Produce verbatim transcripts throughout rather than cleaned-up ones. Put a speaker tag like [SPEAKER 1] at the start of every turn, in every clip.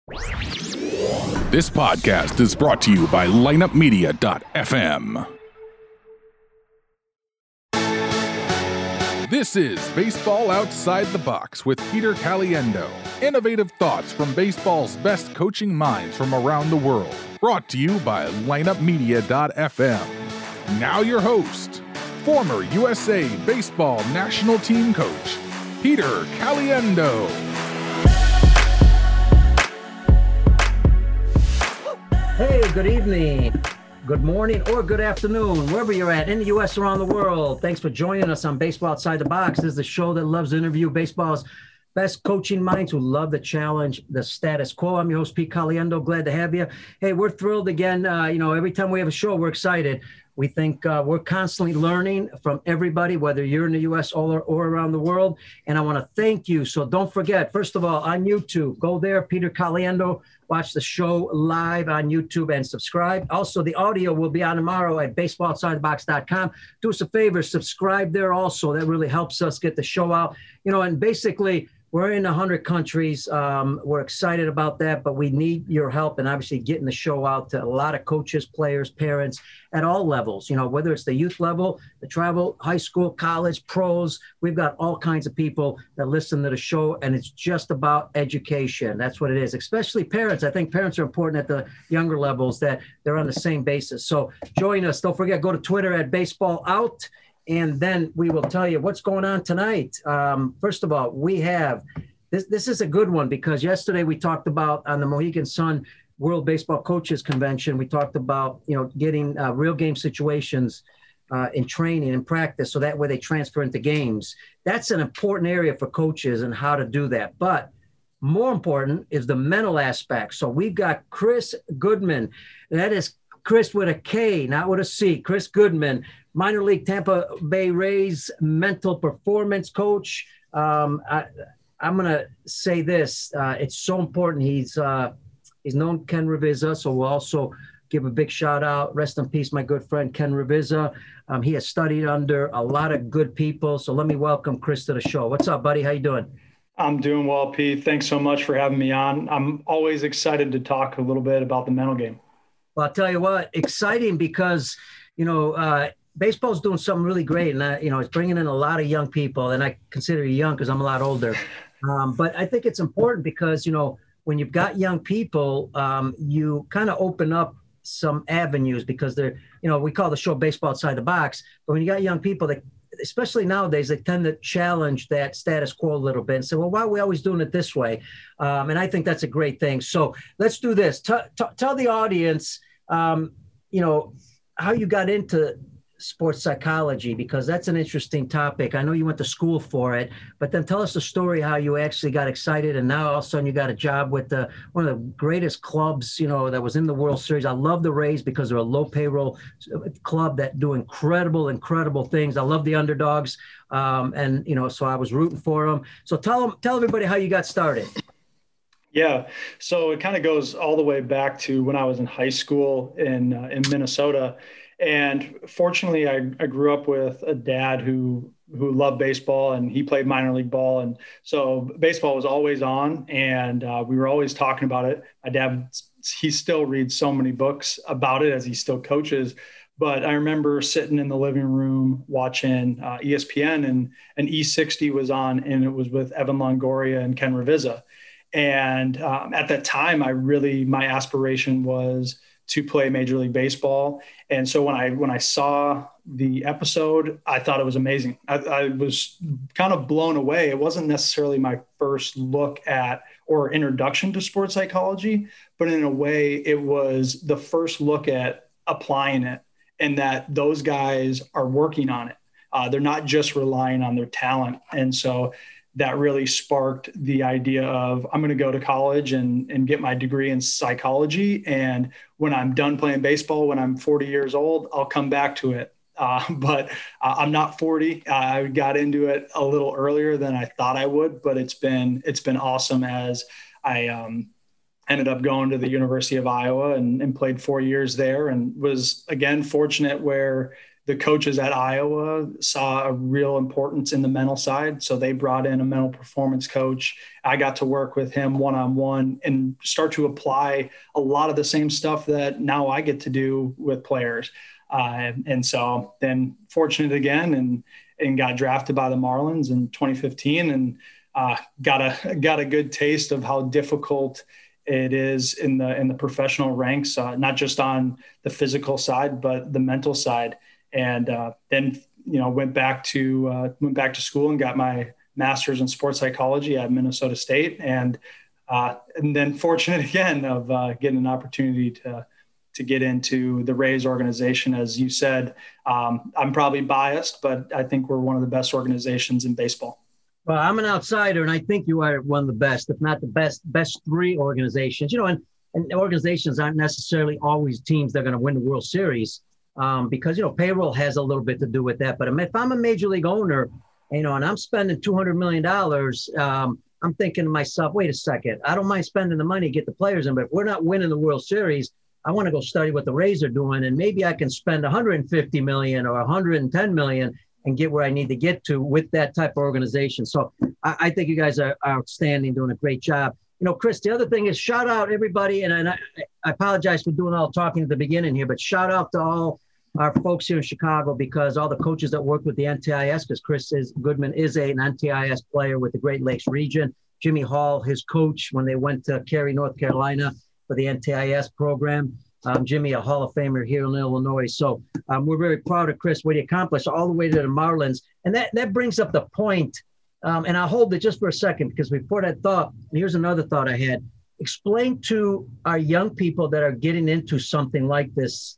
[SPEAKER 1] This podcast is brought to you by lineup media dot f m. This is Baseball Outside the Box with Peter Caliendo. Innovative thoughts from baseball's best coaching minds from around the world. Brought to you by lineup media dot f m. Now your host, former U S A Baseball National Team Coach, Peter Caliendo.
[SPEAKER 2] Hey, good evening, good morning, or good afternoon, wherever you're at in the U S, around the world. Thanks for joining us on Baseball Outside the Box. This is the show that loves to interview baseball's best coaching minds who love to challenge the status quo. I'm your host, Pete Caliendo. Glad to have you. Hey, we're thrilled again. Uh, you know, every time we have a show, we're excited. We think uh, we're constantly learning from everybody, whether you're in the U S or, or around the world. And I want to thank you. So don't forget, first of all, on YouTube, go there, Peter Caliendo. Watch the show live on YouTube and subscribe. Also, the audio will be on tomorrow at baseball outside the box dot com. Do us a favor, subscribe there also. That really helps us get the show out. You know, and basically, we're in one hundred countries. Um, we're excited about that, but we need your help and obviously getting the show out to a lot of coaches, players, parents at all levels, you know, whether it's the youth level, the travel, high school, college, pros. We've got all kinds of people that listen to the show, and it's just about education. That's what it is, especially parents. I think parents are important at the younger levels, that they're on the same basis. So join us. Don't forget, go to Twitter at Baseball Out. And then we will tell you what's going on tonight. Um, first of all, we have this. This is a good one because yesterday we talked about on the Mohegan Sun World Baseball Coaches Convention. We talked about you know getting uh, real game situations uh, in training and practice, so that way they transfer into games. That's an important area for coaches and how to do that. But more important is the mental aspect. So we've got Chris Goodman. That is Chris with a K, not with a C. Chris Goodman, minor league Tampa Bay Rays mental performance coach. Um, I, I'm going to say this. Uh, it's so important. He's uh, he's known Ken Ravizza, so we'll also give a big shout out. Rest in peace, my good friend, Ken Ravizza. Um, he has studied under a lot of good people. So let me welcome Chris to the show. What's up, buddy? How you doing?
[SPEAKER 3] I'm doing well, Pete. Thanks so much for having me on. I'm always excited to talk a little bit about the mental game.
[SPEAKER 2] Well, I'll tell you what, exciting because, you know, uh, baseball's doing something really great. And, uh, you know, it's bringing in a lot of young people. And I consider you young because I'm a lot older. Um, but I think it's important because, you know, when you've got young people, um, you kind of open up some avenues because they're, you know, we call the show Baseball Outside the Box. But when you got young people that, especially nowadays, they tend to challenge that status quo a little bit and say, well, why are we always doing it this way? Um, and I think that's a great thing. So let's do this. T- t- tell the audience, um, you know, how you got into sports psychology, because that's an interesting topic. I know you went to school for it, but then tell us the story how you actually got excited and now all of a sudden you got a job with the, one of the greatest clubs, you know, that was in the World Series. I love the Rays because they're a low payroll club that do incredible, incredible things. I love the underdogs. Um, and, you know, so I was rooting for them. So tell them, tell everybody how you got started.
[SPEAKER 3] Yeah. So it kind of goes all the way back to when I was in high school in, uh, in Minnesota. And fortunately, I, I grew up with a dad who who loved baseball, and he played minor league ball. And so baseball was always on, and uh, we were always talking about it. My dad, he still reads so many books about it as he still coaches. But I remember sitting in the living room watching uh, E S P N, and an E sixty was on, and it was with Evan Longoria and Ken Ravizza. And um, at that time, I really, my aspiration was to play Major League Baseball. And so when I when I saw the episode, I thought it was amazing. I, I was kind of blown away. It wasn't necessarily my first look at or introduction to sports psychology, but in a way it was the first look at applying it, and that those guys are working on it. Uh, they're not just relying on their talent. And so that really sparked the idea of I'm going to go to college and, and get my degree in psychology. And when I'm done playing baseball, when I'm forty years old, I'll come back to it. Uh, but uh, I'm not forty. I got into it a little earlier than I thought I would, but it's been, it's been awesome as I um, ended up going to the University of Iowa and, and played four years there, and was again fortunate where the coaches at Iowa saw a real importance in the mental side. So they brought in a mental performance coach. I got to work with him one-on-one and start to apply a lot of the same stuff that now I get to do with players. Uh, and so then fortunate again and, and got drafted by the Marlins in twenty fifteen and uh, got a, got a good taste of how difficult it is in the, in the professional ranks, uh, not just on the physical side, but the mental side. And uh, then, you know, went back to, uh, went back to school and got my master's in sports psychology at Minnesota State. And, uh, and then fortunate again of uh, getting an opportunity to, to get into the Rays organization. As you said, um, I'm probably biased, but I think we're one of the best organizations in baseball.
[SPEAKER 2] Well, I'm an outsider, and I think you are one of the best, if not the best, best three organizations. You know, and, and organizations aren't necessarily always teams that are going to win the World Series um, because, you know, payroll has a little bit to do with that. But if I'm a major league owner, you know, and I'm spending two hundred million dollars, um, I'm thinking to myself, wait a second, I don't mind spending the money to get the players in, but if we're not winning the World Series, I want to go study what the Rays are doing, and maybe I can spend one hundred fifty million dollars or one hundred ten million dollars and get where I need to get to with that type of organization. So I, I think you guys are, are outstanding, doing a great job. You know, Chris, the other thing is shout out everybody, and, and I, I apologize for doing all the talking at the beginning here, but shout out to all our folks here in Chicago, because all the coaches that work with the N T I S, because Chris is, Goodman is a, an N T I S player with the Great Lakes region. Jimmy Hall, his coach, when they went to Cary, North Carolina for the N T I S program. Um, Jimmy, a Hall of Famer here in Illinois. So um, we're very proud of Chris, what he accomplished all the way to the Marlins. And that, that brings up the point, um, and I'll hold it just for a second, because before that thought, here's another thought I had. Explain to our young people that are getting into something like this,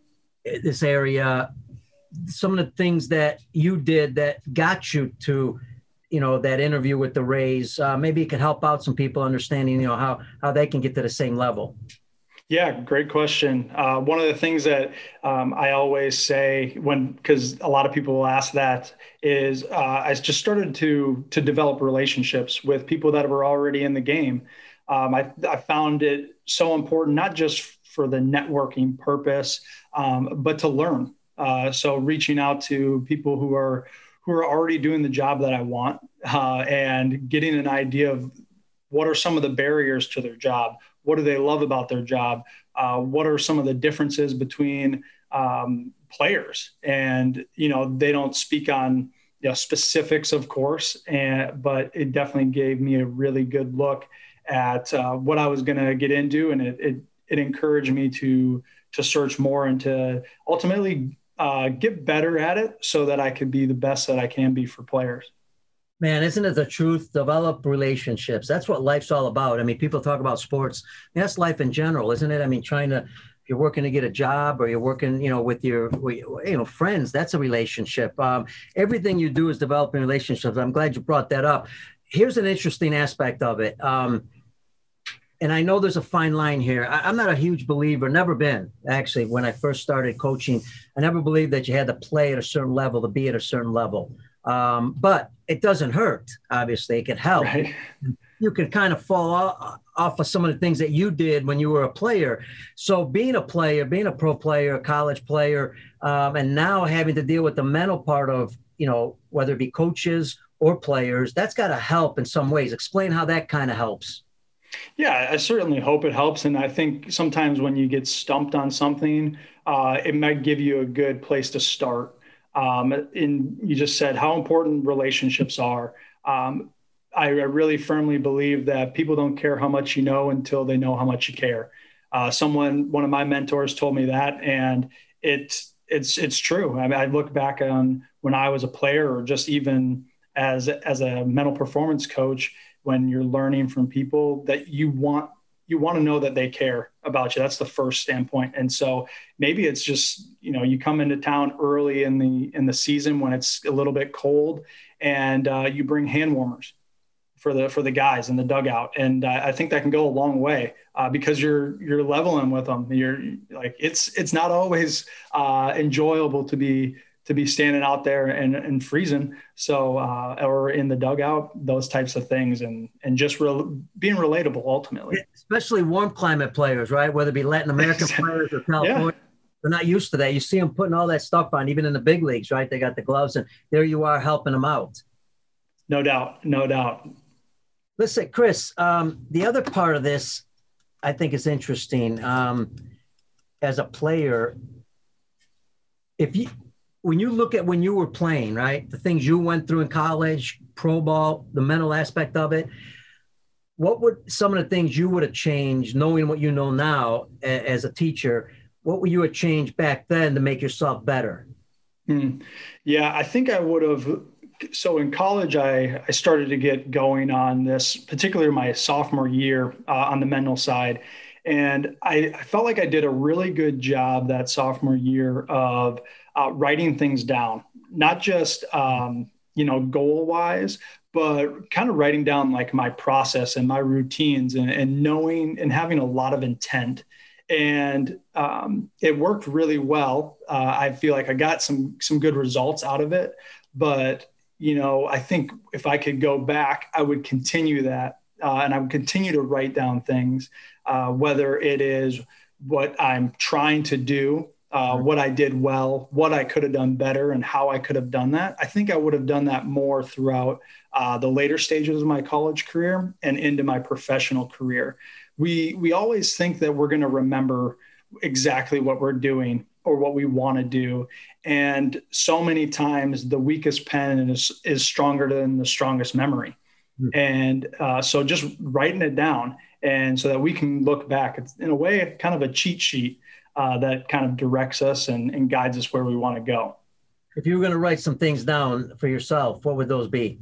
[SPEAKER 2] this area, some of the things that you did that got you to, you know, that interview with the Rays. Uh, maybe it could help out some people understanding, you know, how, how they can get to the same level.
[SPEAKER 3] Yeah, great question. Uh, one of the things that um, I always say when, because a lot of people will ask that, is uh, I just started to to develop relationships with people that were already in the game. Um, I, I found it so important, not just for the networking purpose, um, but to learn. Uh, so reaching out to people who are who are already doing the job that I want uh, and getting an idea of what are some of the barriers to their job. What do they love about their job? Uh, what are some of the differences between um, players? And, you know, they don't speak on you know, specifics, of course, and, but it definitely gave me a really good look at uh, what I was going to get into. And it, it, it encouraged me to, to search more and to ultimately uh, get better at it so that I could be the best that I can be for players.
[SPEAKER 2] Man, isn't it the truth? Develop relationships. That's what life's all about. I mean, people talk about sports. I mean, that's life in general, isn't it? I mean, trying to, if you're working to get a job or you're working, you know, with your, you know, friends, that's a relationship. Um, everything you do is developing relationships. I'm glad you brought that up. Here's an interesting aspect of it. Um, and I know there's a fine line here. I, I'm not a huge believer, never been, actually, when I first started coaching. I never believed that you had to play at a certain level to be at a certain level. Um, but it doesn't hurt. Obviously, it can help.
[SPEAKER 3] Right.
[SPEAKER 2] You can kind of fall off, off of some of the things that you did when you were a player. So being a player, being a pro player, a college player, um, and now having to deal with the mental part of, you know, whether it be coaches or players, that's got to help in some ways. Explain how that kind of helps.
[SPEAKER 3] Yeah, I certainly hope it helps. And I think sometimes when you get stumped on something, uh, it might give you a good place to start. Um, and you just said how important relationships are. Um, I, I really firmly believe that people don't care how much you know until they know how much you care. Uh, someone, one of my mentors told me that, and it's, it's, it's true. I mean, I look back on when I was a player or just even as, as a mental performance coach, when you're learning from people that you want, you want to know that they care about you. That's the first standpoint. And so maybe it's just, you know, you come into town early in the, in the season when it's a little bit cold and uh, you bring hand warmers for the, for the guys in the dugout. And uh, I think that can go a long way uh, because you're, you're leveling with them. You're like, it's, it's not always uh, enjoyable to be, to be standing out there and, and freezing. So, uh, or in the dugout, those types of things, and, and just re- being relatable ultimately.
[SPEAKER 2] Especially warm climate players, right? Whether it be Latin American players or California. They're not used to that. You see them putting all that stuff on, even in the big leagues, right? They got the gloves, and there you are helping them out.
[SPEAKER 3] No doubt. No doubt.
[SPEAKER 2] Listen, Chris, um, the other part of this I think is interesting. Um, as a player, if you, when you look at when you were playing, right, the things you went through in college, pro ball, the mental aspect of it, what would some of the things you would have changed, knowing what you know now a, as a teacher, what would you have changed back then to make yourself better?
[SPEAKER 3] Hmm. Yeah, I think I would have. So in college, I, I started to get going on this, particularly my sophomore year uh, on the mental side. And I, I felt like I did a really good job that sophomore year of uh, writing things down, not just, um, you know, goal wise, but kind of writing down like my process and my routines and, and knowing and having a lot of intent. And um, it worked really well. Uh, I feel like I got some some good results out of it. But, you know, I think if I could go back, I would continue that. Uh, and I would continue to write down things, uh, whether it is what I'm trying to do, uh, what I did well, what I could have done better, and how I could have done that. I think I would have done that more throughout uh, the later stages of my college career and into my professional career. We we always think that we're going to remember exactly what we're doing or what we want to do. And so many times the weakest pen is, is stronger than the strongest memory. Mm-hmm. And uh, so just writing it down, and so that we can look back, it's in a way kind of a cheat sheet uh, that kind of directs us and, and guides us where we want to go.
[SPEAKER 2] If you were going to write some things down for yourself, what would those be?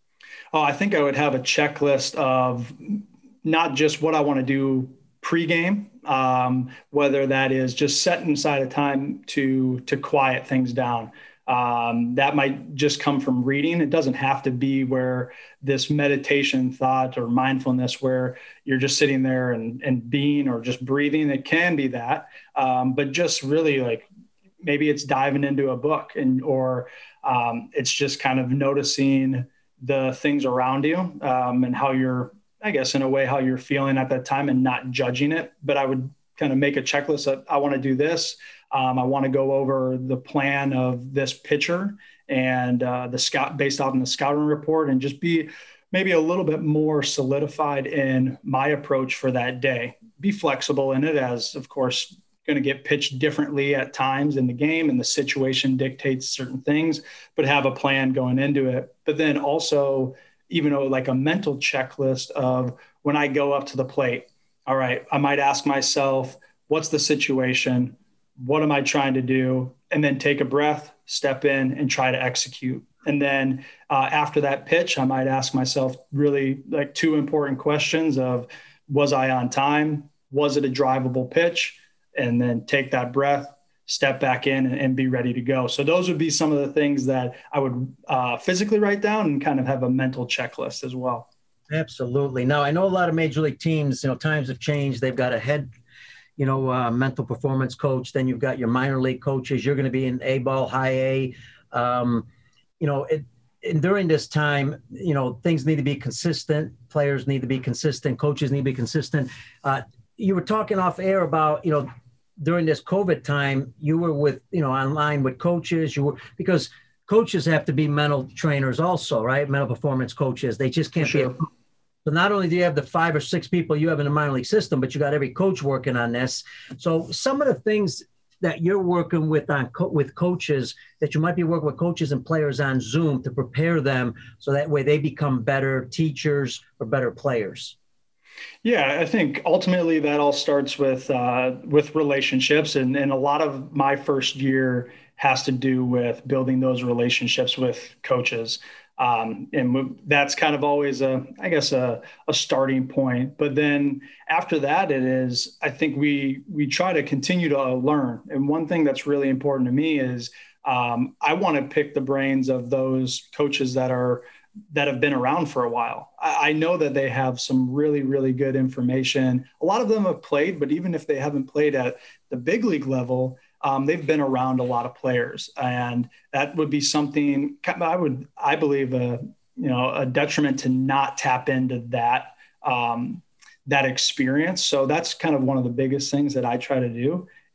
[SPEAKER 3] Oh, I think I would have a checklist of not just what I want to do pregame, um, whether that is just setting aside a time to to quiet things down. Um, that might just come from reading. It doesn't have to be where this meditation thought or mindfulness where you're just sitting there and, and being or just breathing. It can be that, um, but just really like maybe it's diving into a book and or um, it's just kind of noticing the things around you um, and how you're, I guess, in a way, how you're feeling at that time and not judging it. But I would kind of make a checklist of, I want to do this. Um, I want to go over the plan of this pitcher and uh, the scout based off in the scouting report and just be maybe a little bit more solidified in my approach for that day. Be flexible in it as, of course, going to get pitched differently at times in the game and the situation dictates certain things, but have a plan going into it. But then also, even though like a mental checklist of when I go up to the plate, all right, I might ask myself, what's the situation? What am I trying to do? And then take a breath, step in and try to execute. And then uh, after that pitch, I might ask myself really like two important questions of, was I on time? Was it a drivable pitch? And then take that breath, step back in and, and be ready to go. So those would be some of the things that I would uh, physically write down and kind of have a mental checklist as well.
[SPEAKER 2] Absolutely. Now, I know a lot of major league teams, you know, times have changed. They've got a head, you know, uh, mental performance coach. Then you've got your minor league coaches. You're going to be in A ball, high A. Um, you know, it, and during this time, you know, things need to be consistent. Players need to be consistent. Coaches need to be consistent. Uh, you were talking off air about, you know, during this COVID time, you were with, you know, online with coaches. You were, because coaches have to be mental trainers also, right? Mental performance coaches. They just can't
[SPEAKER 3] sure.
[SPEAKER 2] be. A, so not only do you have the five or six people you have in the minor league system, but you got every coach working on this. So some of the things that you're working with on co- with coaches that you might be working with coaches and players on Zoom to prepare them so that way they become better teachers or better players.
[SPEAKER 3] Yeah, I think ultimately that all starts with uh, with relationships, and, and a lot of my first year has to do with building those relationships with coaches. Um, and that's kind of always a, I guess, a, a starting point. But then after that, it is, I think we, we try to continue to learn. And one thing that's really important to me is um, I want to pick the brains of those coaches that are, that have been around for a while. I, I know that they have some really, really good information. A lot of them have played, but even if they haven't played at the big league level, Um, they've been around a lot of players, and that would be something I would, I believe, a you know, a detriment to not tap into that um, that experience. So that's kind of one of the biggest things that I try to do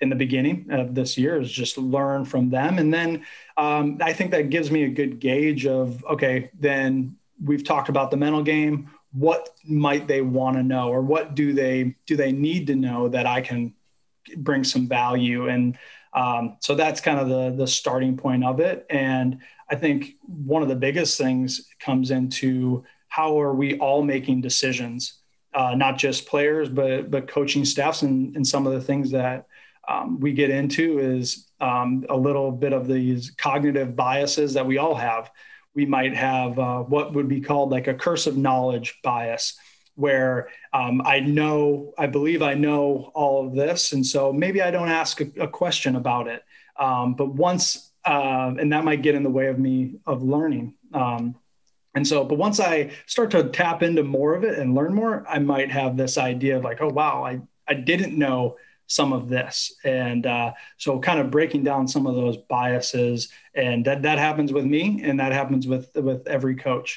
[SPEAKER 3] in the beginning of this year is just learn from them. And then um, I think that gives me a good gauge of, okay, then we've talked about the mental game. What might they want to know, or what do they, do they need to know that I can bring some value? And um, so that's kind of the, the starting point of it. And I think one of the biggest things comes into how are we all making decisions, uh, not just players, but, but coaching staffs. And, and some of the things that um, we get into is um, a little bit of these cognitive biases that we all have. We might have uh, what would be called like a curse of knowledge bias, where um, I know, I believe I know all of this. And so maybe I don't ask a, a question about it. Um, but once, uh, and that might get in the way of me of learning. Um, and so, but once I start to tap into more of it and learn more, I might have this idea of like, oh, wow, I, I didn't know some of this. And uh, so kind of breaking down some of those biases, and that, that happens with me, and that happens with, with every coach.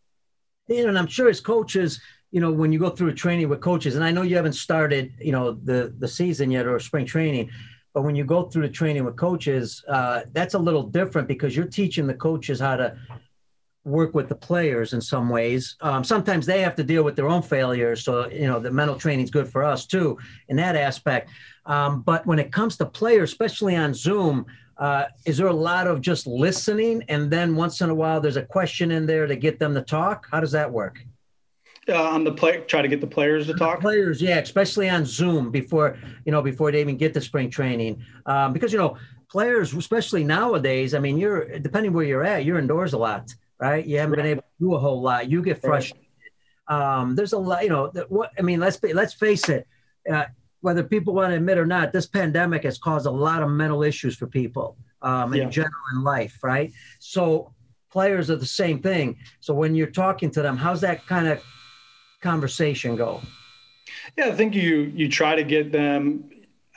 [SPEAKER 2] You know, and I'm sure as coaches, you know, when you go through a training with coaches, and I know you haven't started, you know, the, the season yet or spring training, but when you go through the training with coaches, uh, that's a little different because you're teaching the coaches how to work with the players in some ways. Um, sometimes they have to deal with their own failures. So, you know, the mental training is good for us too in that aspect. Um, but when it comes to players, especially on Zoom, uh, is there a lot of just listening? And then once in a while, there's a question in there to get them to talk? How does that work?
[SPEAKER 3] Uh, on the play, try to get the players to talk.
[SPEAKER 2] Players, yeah, especially on Zoom before, you know, before they even get to spring training. Um, because, you know, players, especially nowadays, I mean, you're, depending where you're at, you're indoors a lot. Right? You haven't right. been able to do a whole lot. You get frustrated. Right. Um, there's a lot, you know, what, I mean, let's be, let's face it, uh, whether people want to admit or not, this pandemic has caused a lot of mental issues for people um, in yeah. general in life. Right. So players are the same thing. So when you're talking to them, how's that kind of conversation go?
[SPEAKER 3] Yeah, I think you, you try to get them,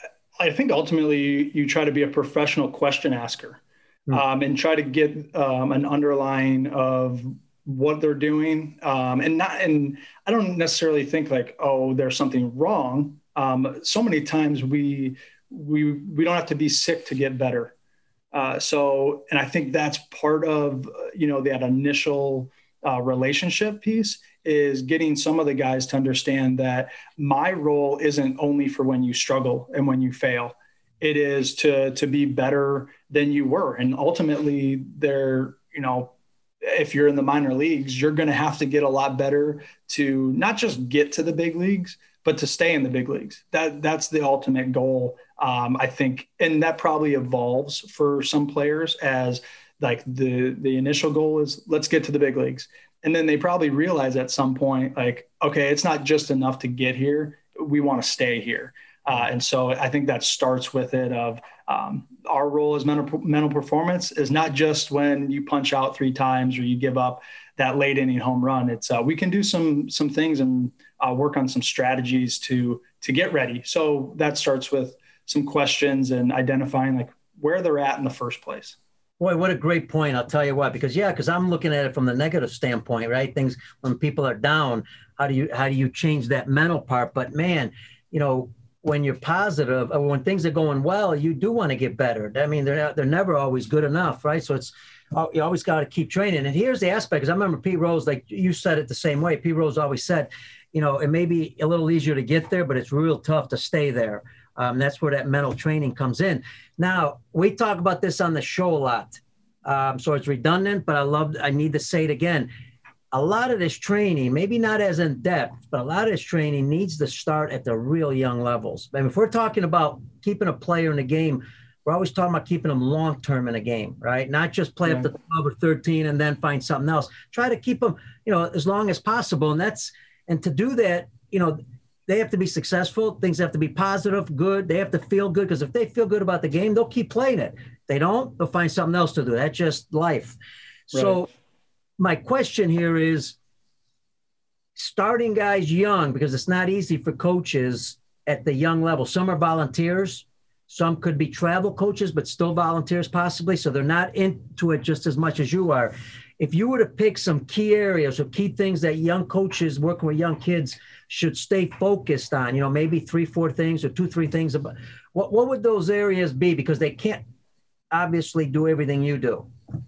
[SPEAKER 3] I think ultimately you, you try to be a professional question asker. Um, and try to get um, an underlying of what they're doing. Um, and not, and I don't necessarily think like, oh, there's something wrong. Um, so many times we, we, we don't have to be sick to get better. Uh, so, and I think that's part of, you know, that initial uh, relationship piece is getting some of the guys to understand that my role isn't only for when you struggle and when you fail. It is to to be better than you were. And ultimately there, you know, if you're in the minor leagues, you're going to have to get a lot better to not just get to the big leagues, but to stay in the big leagues. That that's the ultimate goal. Um, I think, and that probably evolves for some players as like the, the initial goal is let's get to the big leagues. And then they probably realize at some point, like, okay, it's not just enough to get here. We want to stay here. Uh, and so I think that starts with it of um, our role as mental, mental performance is not just when you punch out three times or you give up that late inning home run. It's uh, we can do some some things and uh, work on some strategies to to get ready. So that starts with some questions and identifying like where they're at in the first place.
[SPEAKER 2] Boy, what a great point. I'll tell you what, because yeah, because I'm looking at it from the negative standpoint, right? Things when people are down, how do you how do you change that mental part? But man, you know, when you're positive or when things are going well, you do want to get better. I mean, they're not, they're never always good enough, right? So it's, you always got to keep training. And here's the aspect, because I remember Pete Rose, like you said it the same way. Pete Rose always said, you know, it may be a little easier to get there, but it's real tough to stay there. Um, that's where that mental training comes in. Now, we talk about this on the show a lot. Um, so it's redundant, but I love, I need to say it again. A lot of this training, maybe not as in depth, but a lot of this training needs to start at the real young levels. I mean, if we're talking about keeping a player in the game, we're always talking about keeping them long-term in a game, right? Not just play yeah. up to twelve or thirteen and then find something else. Try to keep them, you know, as long as possible. And that's, and to do that, you know, they have to be successful. Things have to be positive, good. They have to feel good, because if they feel good about the game, they'll keep playing it. If they don't, they'll find something else to do. That's just life. Right. So my question here is starting guys young, because it's not easy for coaches at the young level. Some are volunteers. Some could be travel coaches, but still volunteers possibly. So they're not into it just as much as you are. if you were to pick some key areas or key things that young coaches working with young kids should stay focused on, you know, maybe three, four things or two, three things about what, what would those areas be? Because they can't obviously do everything you do.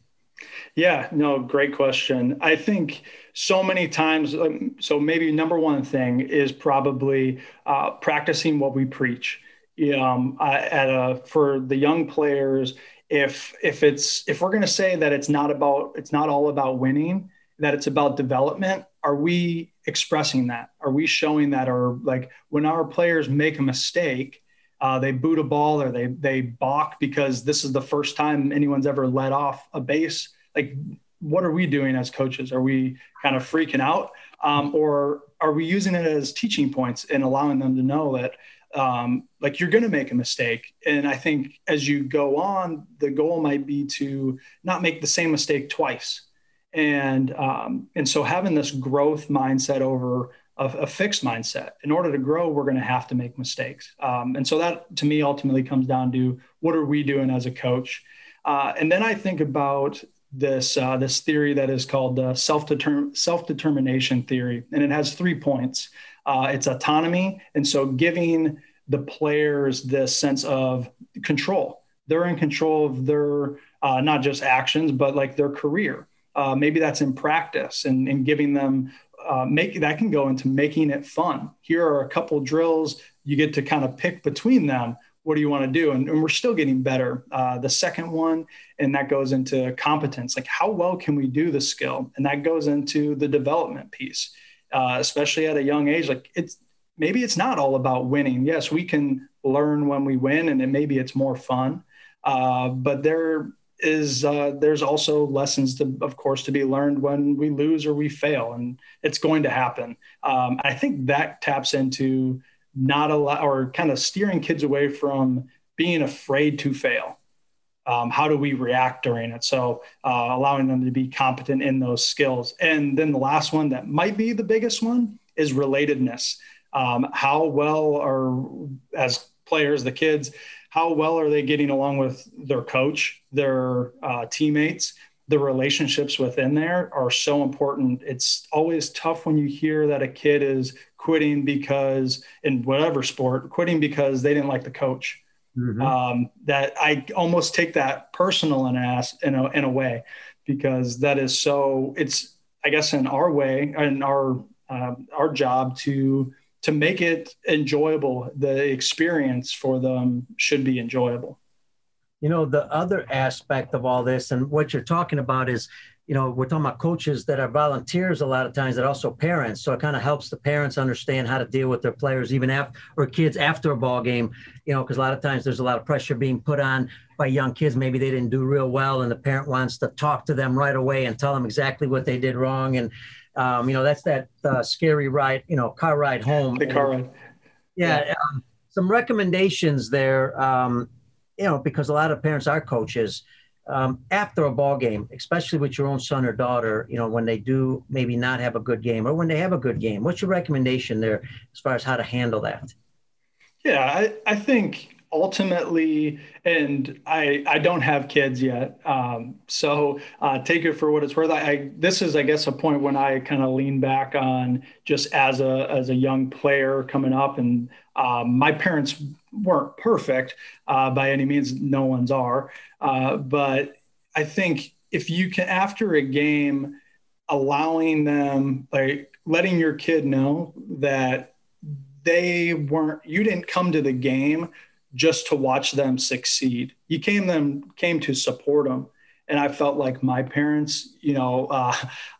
[SPEAKER 3] Yeah, no, great question. I think so many times, um, so maybe number one thing is probably uh, practicing what we preach. Um, I, at a, for the young players, if if it's if we're going to say that it's not about it's not all about winning, that it's about development, are we expressing that? Are we showing that? Or like when our players make a mistake, uh, they boot a ball or they they balk because this is the first time anyone's ever let off a base. Like, what are we doing as coaches? Are we kind of freaking out? Um, or are we using it as teaching points and allowing them to know that, um, like, you're going to make a mistake? And I think as you go on, the goal might be to not make the same mistake twice. And, um, and so having this growth mindset over a, a fixed mindset, in order to grow, we're going to have to make mistakes. Um, and so that to me ultimately comes down to what are we doing as a coach? Uh, and then I think about this uh, this theory that is called the self-determ- self-determination theory. And it has three points. Uh, it's autonomy. And so giving the players this sense of control. They're in control of their, uh, not just actions, but like their career. Uh, maybe that's in practice and, and giving them, uh, make that can go into making it fun. Here are a couple drills. You get to kind of pick between them. What do you want to do? And, and we're still getting better. Uh, the second one, and that goes into competence, like how well can we do the skill? And that goes into the development piece, uh, especially at a young age. Like it's, maybe it's not all about winning. Yes, we can learn when we win and it, maybe it's more fun. Uh, but there is, uh, there's also lessons to, of course, to be learned when we lose or we fail, and it's going to happen. Um, I think that taps into not allow or kind of steering kids away from being afraid to fail. Um, how do we react during it? So uh, allowing them to be competent in those skills. And then the last one that might be the biggest one is relatedness. Um, how well are, as players, the kids, how well are they getting along with their coach, their uh, teammates? The relationships within there are so important. It's always tough when you hear that a kid is quitting because in whatever sport, quitting because they didn't like the coach. Mm-hmm. Um, that I almost take that personal in a, in a, in a way, because that is so it's, I guess in our way and our, uh, our job to, to make it enjoyable. The experience for them should be enjoyable.
[SPEAKER 2] You know, the other aspect of all this and what you're talking about is, you know, we're talking about coaches that are volunteers a lot of times that are also parents. So it kind of helps the parents understand how to deal with their players, even after, or kids after a ball game, you know, because a lot of times there's a lot of pressure being put on by young kids. Maybe they didn't do real well and the parent wants to talk to them right away and tell them exactly what they did wrong. And, um, you know, that's that uh, scary ride, you know, car ride home.
[SPEAKER 3] The car ride.
[SPEAKER 2] Yeah. yeah. Um, some recommendations there. Um, you know, because a lot of parents are coaches um, after a ball game, especially with your own son or daughter, you know, when they do maybe not have a good game or when they have a good game. What's your recommendation there as far as how to handle that?
[SPEAKER 3] Yeah, I, I think ultimately, and I, I don't have kids yet. Um, so uh, take it for what it's worth. I, I this is, I guess, a point when I kind of lean back on just as a, as a young player coming up, and um, my parents weren't perfect uh, by any means. No one's are. Uh, but I think if you can, after a game, allowing them, like letting your kid know that they weren't, you didn't come to the game just to watch them succeed. You came them came to support them. And I felt like my parents, you know, uh,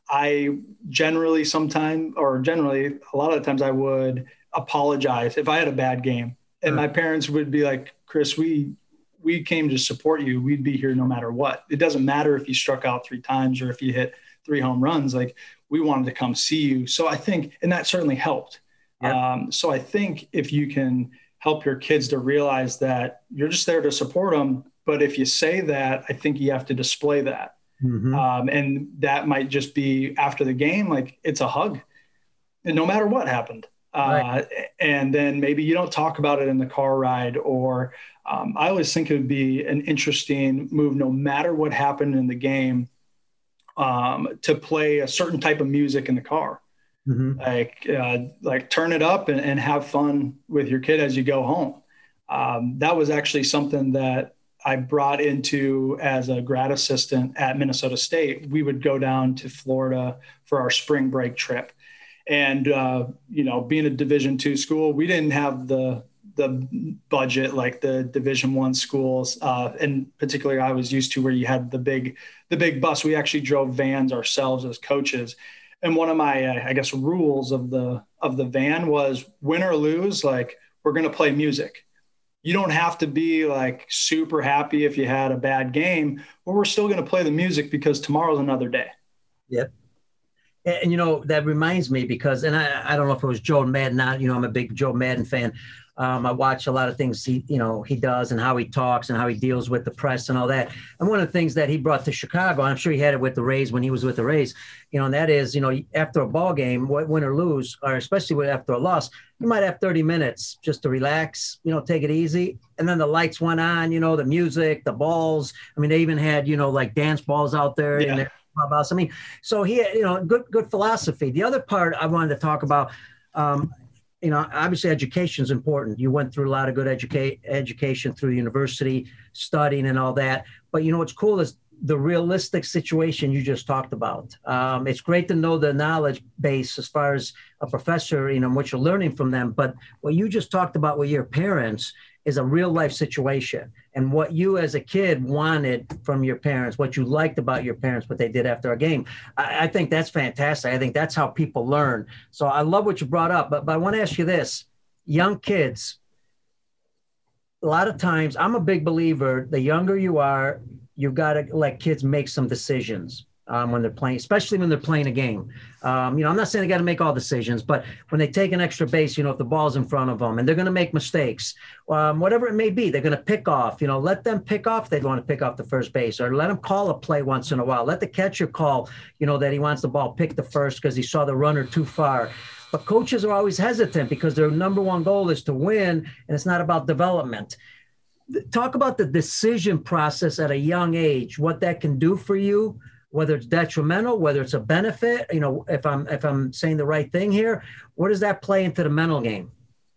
[SPEAKER 3] I generally sometime or generally a lot of the times I would apologize if I had a bad game. And mm-hmm. my parents would be like, Chris, we, we came to support you. We'd be here no matter what. It doesn't matter if you struck out three times or if you hit three home runs, like we wanted to come see you. So I think, and that certainly helped. Yeah. Um, so I think if you can help your kids to realize that you're just there to support them. But if you say that, I think you have to display that. Mm-hmm. Um, and that might just be after the game, like it's a hug and no matter what happened. Right. Uh, and then maybe you don't talk about it in the car ride or um, I always think it would be an interesting move, no matter what happened in the game, um, to play a certain type of music in the car. Mm-hmm. Like, uh, like turn it up and, and have fun with your kid as you go home. Um, that was actually something that I brought into as a grad assistant at Minnesota State. We would go down to Florida for our spring break trip. And, uh, you know, being a Division two school, we didn't have the the budget like the Division one schools. Uh, and particularly I was used to where you had the big, the big bus. We actually drove vans ourselves as coaches. And one of my, uh, I guess, rules of the, of the van was win or lose, like we're going to play music. You don't have to be like super happy if you had a bad game, but we're still going to play the music because tomorrow's another day.
[SPEAKER 2] Yep. And, and, you know, that reminds me because, and I, I don't know if it was Joe Madden, not, you know, I'm a big Joe Madden fan. Um, I watch a lot of things he, you know, he does and how he talks and how he deals with the press and all that. And one of the things that he brought to Chicago, and I'm sure he had it with the Rays when he was with the Rays, you know, and that is, you know, after a ball game, win or lose, or especially after a loss, you might have thirty minutes just to relax, you know, take it easy. And then the lights went on, you know, the music, the balls. I mean, they even had, you know, like dance balls out there yeah. in their clubhouse. I mean, so he, you know, good, good philosophy. The other part I wanted to talk about, um, you know, obviously education is important. You went through a lot of good educate education through university, studying and all that. But, you know, what's cool is the realistic situation you just talked about. Um, it's great to know the knowledge base as far as a professor, you know, what you're learning from them. But what you just talked about with your parents is a real life situation. And what you as a kid wanted from your parents, what you liked about your parents, what they did after a game. I, I think that's fantastic. I think that's how people learn. So I love what you brought up, but, but I want to ask you this. Young kids, a lot of times, I'm a big believer, the younger you are, you've got to let kids make some decisions. Um, when they're playing, especially when they're playing a game. Um, you know, I'm not saying they got to make all decisions, but when they take an extra base, you know, if the ball's in front of them and they're going to make mistakes, um, whatever it may be, they're going to pick off, you know, let them pick off. They want to pick off the first base or let them call a play once in a while. Let the catcher call, you know, that he wants the ball picked the first because he saw the runner too far. But coaches are always hesitant because their number one goal is to win and it's not about development. Talk about the decision process at a young age, what that can do for you, whether it's detrimental, whether it's a benefit, you know, if I'm if I'm saying the right thing here, what does that play into the mental game?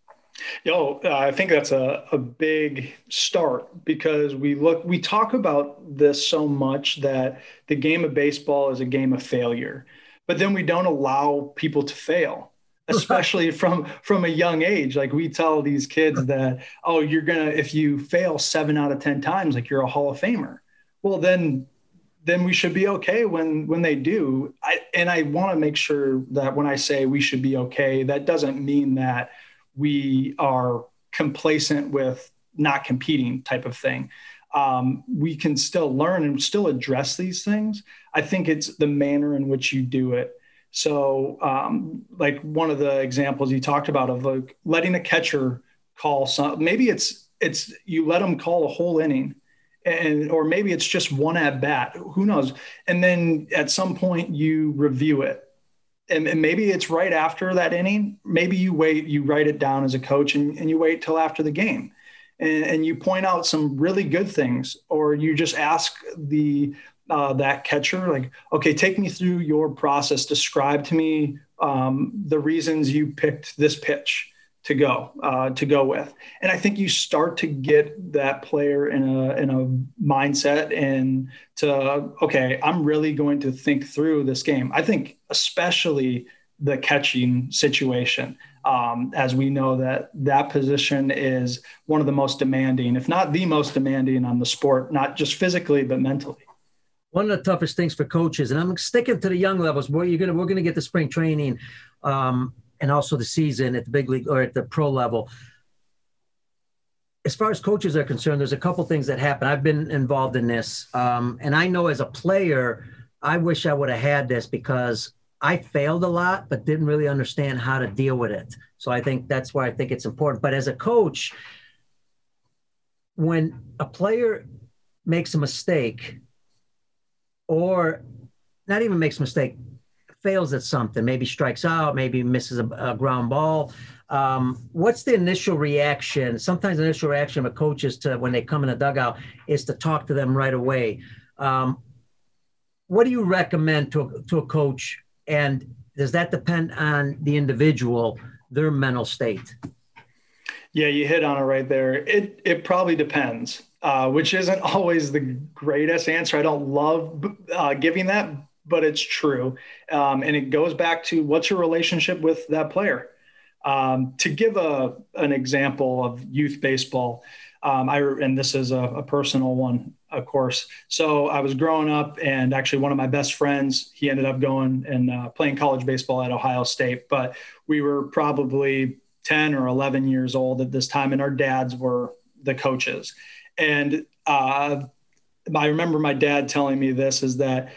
[SPEAKER 3] Yo, uh, I think that's a, a big start because we look, we talk about this so much that the game of baseball is a game of failure, but then we don't allow people to fail, especially from, from a young age. Like we tell these kids that, oh, you're going to, if you fail seven out of ten times, like you're a Hall of Famer. Well, then then we should be okay when, when they do. I, and I want to make sure that when I say we should be okay, that doesn't mean that we are complacent with not competing type of thing. Um, we can still learn and still address these things. I think it's the manner in which you do it. So um, like one of the examples you talked about of like letting a catcher call some, maybe it's, it's, you let them call a whole inning. And, or maybe it's just one at bat, who knows? And then at some point you review it and, and maybe it's right after that inning. Maybe you wait, you write it down as a coach and, and you wait till after the game and, and you point out some really good things, or you just ask the, uh, that catcher, like, okay, take me through your process. Describe to me um, the reasons you picked this pitch to go uh, to go with. And I think you start to get that player in a in a mindset and to, okay, I'm really going to think through this game. I think especially the catching situation, um, as we know that that position is one of the most demanding, if not the most demanding on the sport, not just physically, but mentally.
[SPEAKER 2] One of the toughest things for coaches, and I'm sticking to the young levels, where you're gonna we're gonna get the spring training um, and also the season at the big league or at the pro level. As far as coaches are concerned, there's a couple things that happen. I've been involved in this, um, and I know as a player, I wish I would have had this because I failed a lot, but didn't really understand how to deal with it. So I think that's why I think it's important. But as a coach, when a player makes a mistake, or not even makes a mistake, fails at something, maybe strikes out, maybe misses a, a ground ball. Um, what's the initial reaction? Sometimes the initial reaction of a coach is to, when they come in the dugout, is to talk to them right away. Um, what do you recommend to, to a coach? And does that depend on the individual, their mental state?
[SPEAKER 3] Yeah, you hit on it right there. It it probably depends, uh, which isn't always the greatest answer. I don't love uh, giving that, but it's true. Um, and it goes back to what's your relationship with that player. Um, to give a an example of youth baseball, um, I and this is a, a personal one, of course. So I was growing up, and actually one of my best friends, he ended up going and uh, playing college baseball at Ohio State. But we were probably ten or eleven years old at this time, and our dads were the coaches. And uh, I remember my dad telling me this, is that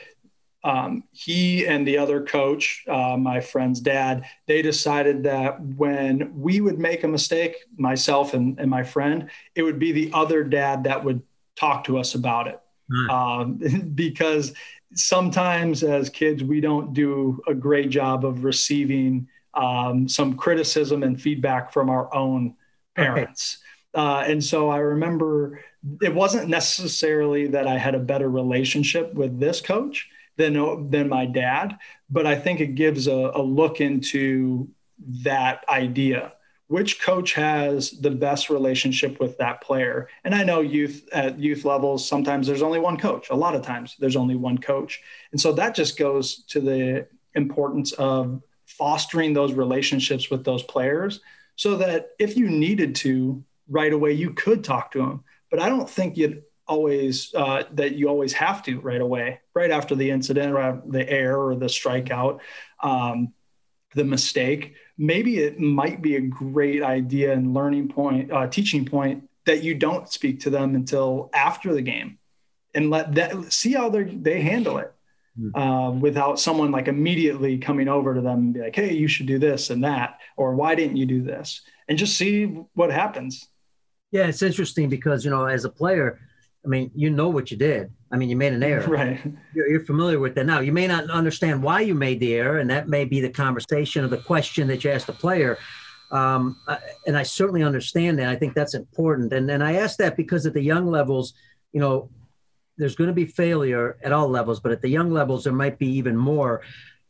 [SPEAKER 3] um, he and the other coach, uh, my friend's dad, they decided that when we would make a mistake, myself and, and my friend, it would be the other dad that would talk to us about it. Mm. Um, because sometimes as kids, we don't do a great job of receiving um, some criticism and feedback from our own parents. Okay. Uh, and so I remember it wasn't necessarily that I had a better relationship with this coach than, than my dad, but I think it gives a, a look into that idea. Which coach has the best relationship with that player? And I know youth at youth levels, sometimes there's only one coach. A lot of times there's only one coach. And so that just goes to the importance of fostering those relationships with those players so that if you needed to right away, you could talk to them. But I don't think you'd always, uh, that you always have to right away, right after the incident or the error or the strikeout, um, the mistake. Maybe it might be a great idea and learning point, uh, teaching point that you don't speak to them until after the game and let that see how they they handle it. Uh, without someone like immediately coming over to them and be like, hey, you should do this and that, or why didn't you do this? And just see what happens.
[SPEAKER 2] Yeah, it's interesting because, you know, as a player, I mean, you know what you did. I mean, you made an error.
[SPEAKER 3] Right.
[SPEAKER 2] You're, you're familiar with that now. You may not understand why you made the error, and that may be the conversation or the question that you asked the player. Um, and I certainly understand that. I think that's important. And, and I ask that because at the young levels, you know, there's going to be failure at all levels, but at the young levels, there might be even more.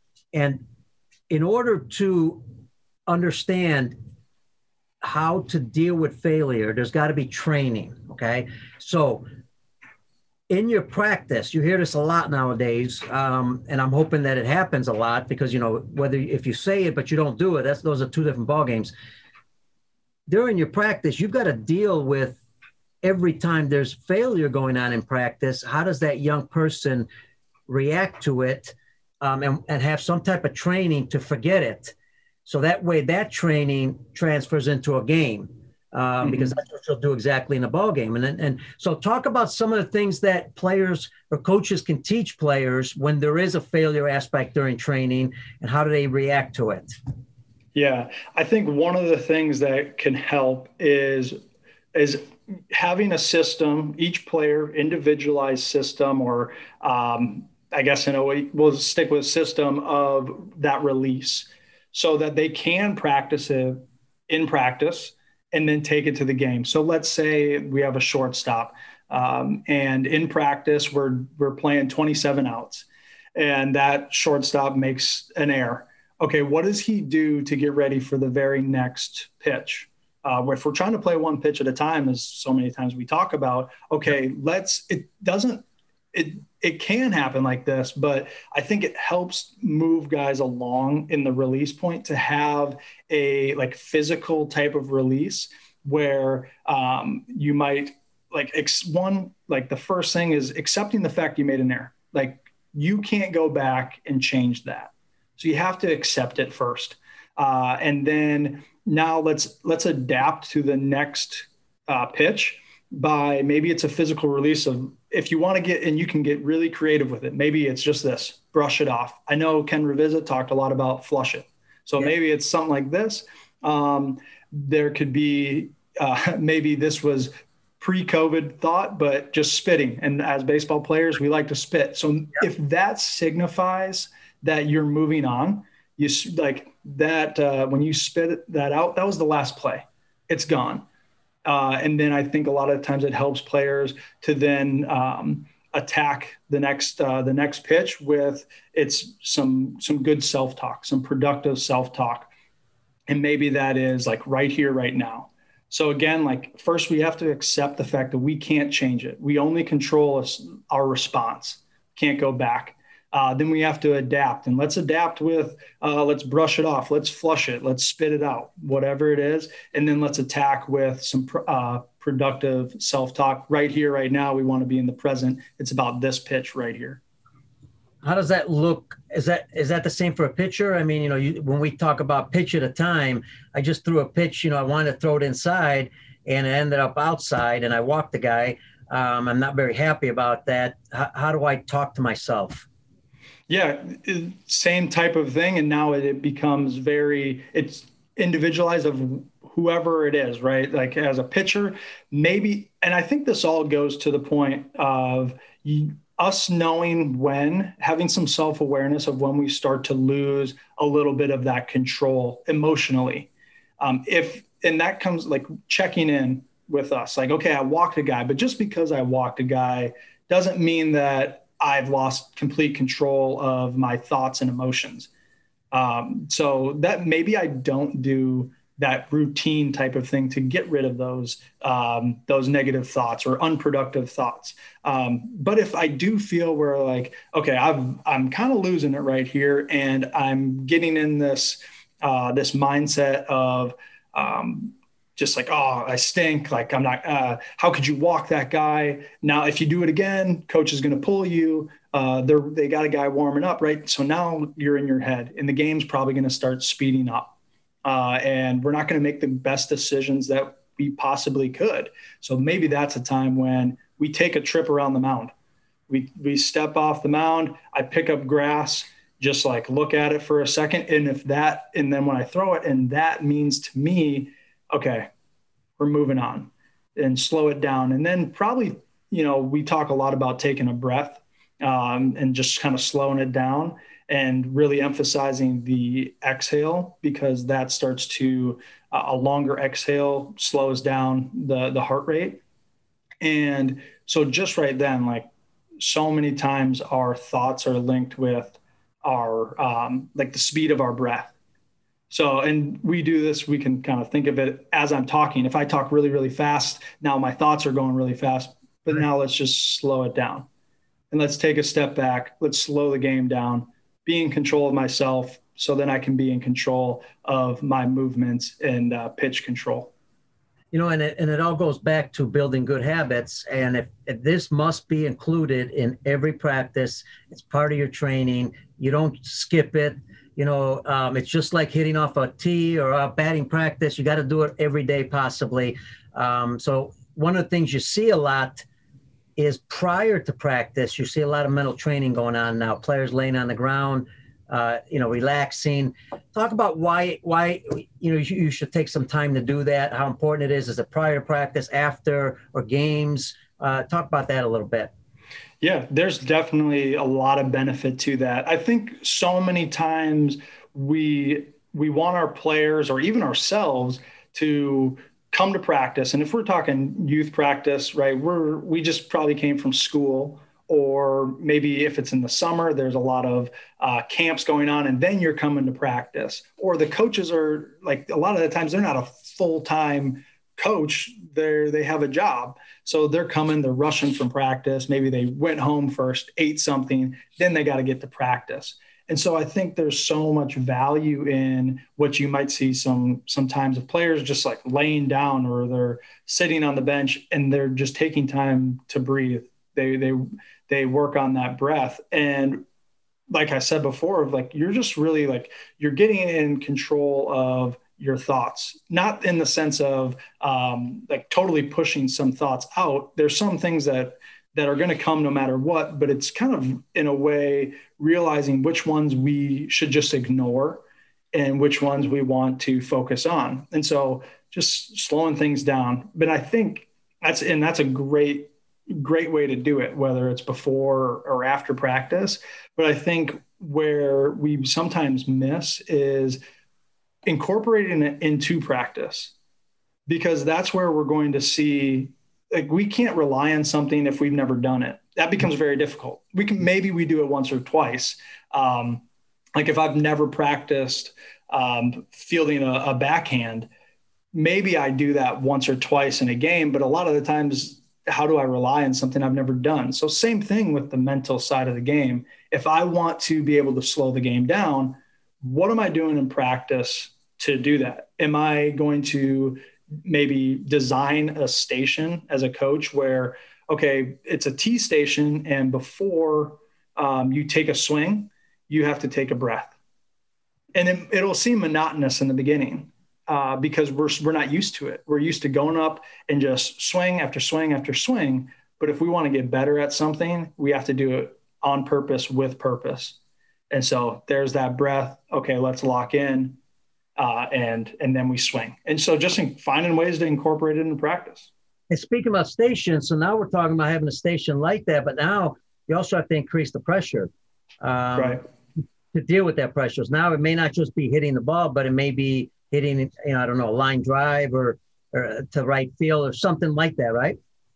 [SPEAKER 2] And in order to understand how to deal with failure, there's got to be training. Okay. So in your practice, you hear this a lot nowadays. Um, and I'm hoping that it happens a lot because, you know, whether if you say it, but you don't do it, that's, those are two different ballgames. During your practice, you've got to deal with every time there's failure going on in practice. How does that young person react to it um, and, and have some type of training to forget it? So that way that training transfers into a game um, mm-hmm. because that's what you'll do exactly in a ball game. And, and so talk about some of the things that players or coaches can teach players when there is a failure aspect during training, and how do they react to it?
[SPEAKER 3] Yeah, I think one of the things that can help is is having a system, each player individualized system, or um, I guess in a way we'll stick with system of that release so that they can practice it in practice and then take it to the game. So let's say we have a shortstop um, and in practice we're, we're playing twenty-seven outs and that shortstop makes an error. Okay, what does he do to get ready for the very next pitch? Uh, if we're trying to play one pitch at a time, as so many times we talk about, okay, let's, it doesn't, it, it can happen like this, but I think it helps move guys along in the release point to have a like physical type of release where um, you might like ex- one, like the first thing is accepting the fact you made an error. Like you can't go back and change that. So you have to accept it first. Uh, and then now let's, let's adapt to the next uh, pitch by maybe it's a physical release of, if you want to get, and you can get really creative with it. Maybe it's just this, brush it off. I know Ken Revisit talked a lot about flush it. So yeah. Maybe it's something like this. Um, there could be, uh, maybe this was pre-COVID thought, but just spitting. And as baseball players, we like to spit. So yeah. If that signifies that you're moving on, you like that, uh, when you spit that out, that was the last play. It's gone. Uh, and then I think a lot of times it helps players to then um, attack the next uh, the next pitch with it's some some good self-talk, some productive self-talk. And maybe that is like right here, right now. So again, like first we have to accept the fact that we can't change it. We only control our response, can't go back. Uh, then we have to adapt, and let's adapt with, uh, let's brush it off. Let's flush it. Let's spit it out, whatever it is. And then let's attack with some uh, productive self-talk right here, right now. We want to be in the present. It's about this pitch right here.
[SPEAKER 2] How does that look? Is that, is that the same for a pitcher? I mean, you know, you, when we talk about pitch at a time, I just threw a pitch, you know, I wanted to throw it inside and it ended up outside and I walked the guy. Um, I'm not very happy about that. H- how do I talk to myself?
[SPEAKER 3] Yeah, same type of thing. And now it, it becomes very, it's individualized of whoever it is, right? Like as a pitcher, maybe, and I think this all goes to the point of you, us knowing when, having some self-awareness of when we start to lose a little bit of that control emotionally. Um, if, and that comes like checking in with us, like, okay, I walked a guy, but just because I walked a guy doesn't mean that I've lost complete control of my thoughts and emotions. Um, so that maybe I don't do that routine type of thing to get rid of those, um, those negative thoughts or unproductive thoughts. Um, but if I do feel where like, okay, I've, I'm kind of losing it right here and I'm getting in this, uh, this mindset of, um, just like, oh, I stink. Like, I'm not, uh, how could you walk that guy? Now, if you do it again, coach is going to pull you. Uh, they're, they got a guy warming up, right? So now you're in your head and the game's probably going to start speeding up. Uh, and we're not going to make the best decisions that we possibly could. So maybe that's a time when we take a trip around the mound. We, we step off the mound. I pick up grass, just like look at it for a second. And if that, and then when I throw it, and that means to me, okay, we're moving on and slow it down. And then probably, you know, we talk a lot about taking a breath um, and just kind of slowing it down and really emphasizing the exhale, because that starts to, uh, a longer exhale slows down the, the heart rate. And so just right then, like so many times our thoughts are linked with our, um, like the speed of our breath. So, and we do this, we can kind of think of it as I'm talking. If I talk really, really fast, now my thoughts are going really fast, but now let's just slow it down and let's take a step back. Let's slow the game down, be in control of myself so then I can be in control of my movements and uh, pitch control.
[SPEAKER 2] You know, and it, and it all goes back to building good habits. And if, if this must be included in every practice, it's part of your training. You don't skip it. You know, um, it's just like hitting off a tee or a batting practice. You got to do it every day, possibly. Um, so one of the things you see a lot is prior to practice, you see a lot of mental training going on now. Players laying on the ground, uh, you know, relaxing. Talk about why, why you know, you, you should take some time to do that. How important it is. Is it prior to practice, after, or games? Uh, talk about that a little bit.
[SPEAKER 3] Yeah, there's definitely a lot of benefit to that. I think so many times we we want our players or even ourselves to come to practice. And if we're talking youth practice, right, we're we just probably came from school, or maybe if it's in the summer, there's a lot of uh, camps going on, and then you're coming to practice. Or the coaches are like, a lot of the times they're not a full-time coach, they're they have a job. So they're coming, they're rushing from practice. Maybe they went home first, ate something, then they got to get to practice. And so I think there's so much value in what you might see some sometimes of players just like laying down, or they're sitting on the bench and they're just taking time to breathe. They they they work on that breath. And like I said before, like you're just really like you're getting in control of your thoughts, not in the sense of um, like totally pushing some thoughts out. There's some things that, that are going to come no matter what, but it's kind of in a way realizing which ones we should just ignore and which ones we want to focus on. And so just slowing things down. But I think that's, and that's a great, great way to do it, whether it's before or after practice. But I think where we sometimes miss is incorporating it into practice, because that's where we're going to see like we can't rely on something if we've never done it. That becomes very difficult. We can, maybe we do it once or twice. Um, like if I've never practiced um, fielding a, a backhand, maybe I do that once or twice in a game, but a lot of the times, how do I rely on something I've never done? So same thing with the mental side of the game. If I want to be able to slow the game down, what am I doing in practice to do that? Am I going to maybe design a station as a coach where, okay, it's a T station, and before um, you take a swing, you have to take a breath. And it, it'll seem monotonous in the beginning uh, because we're, we're not used to it. We're used to going up and just swing after swing after swing. But if we want to get better at something, we have to do it on purpose with purpose. And so there's that breath. Okay, let's lock in. Uh, and and then we swing. And so just in finding ways to incorporate it into practice.
[SPEAKER 2] And speaking about stations, so now we're talking about having a station like that, but now you also have to increase the pressure um,
[SPEAKER 3] right.
[SPEAKER 2] to deal with that pressure. So now it may not just be hitting the ball, but it may be hitting, you know, I don't know, a line drive or, or to right field or something like that, right?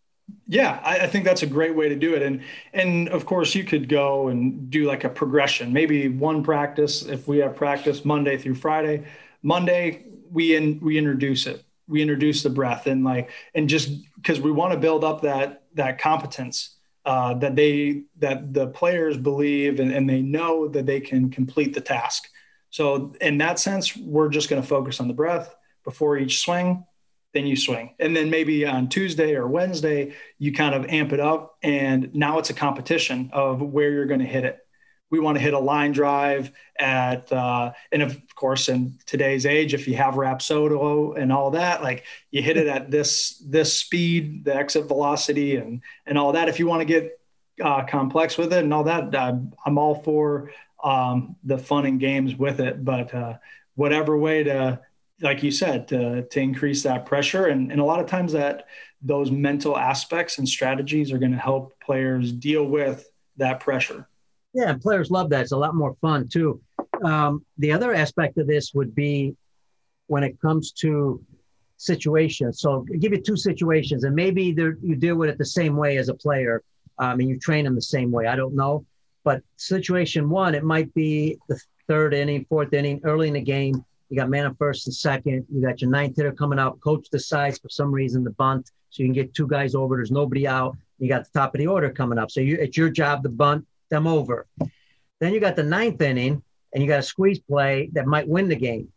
[SPEAKER 3] Yeah, I, I think that's a great way to do it. And, and of course you could go and do like a progression, maybe one practice. If we have practice Monday through Friday, Monday we in, we introduce it. We introduce the breath and like, and just because we want to build up that, that competence uh, that they, that the players believe and, and they know that they can complete the task. So in that sense, we're just going to focus on the breath before each swing. Then you swing. And then maybe on Tuesday or Wednesday, you kind of amp it up. And now it's a competition of where you're going to hit it. We want to hit a line drive at, uh, and of course, in today's age, if you have Rapsodo and all that, like you hit it at this, this speed, the exit velocity and, and all that. If you want to get uh, complex with it and all that, I'm, I'm all for um, the fun and games with it, but uh, whatever way to, like you said, to, to increase that pressure. And, and a lot of times that those mental aspects and strategies are going to help players deal with that pressure.
[SPEAKER 2] Yeah, and players love that. It's a lot more fun too. Um, the other aspect of this would be when it comes to situations. So I'll give you two situations, and maybe you deal with it the same way as a player, um, and you train them the same way. I don't know. But situation one, it might be the third inning, fourth inning, early in the game. You got man on first and second. You got your ninth hitter coming up. Coach decides for some reason to bunt, so you can get two guys over. There's nobody out. You got the top of the order coming up. So you, it's your job to bunt them over. Then you got the ninth inning, and you got a squeeze play that might win the game.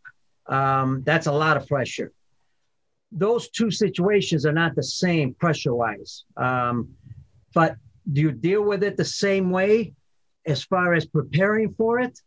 [SPEAKER 2] Um, that's a lot of pressure. Those two situations are not the same pressure-wise. Um, but do you deal with it the same way as far as preparing for it?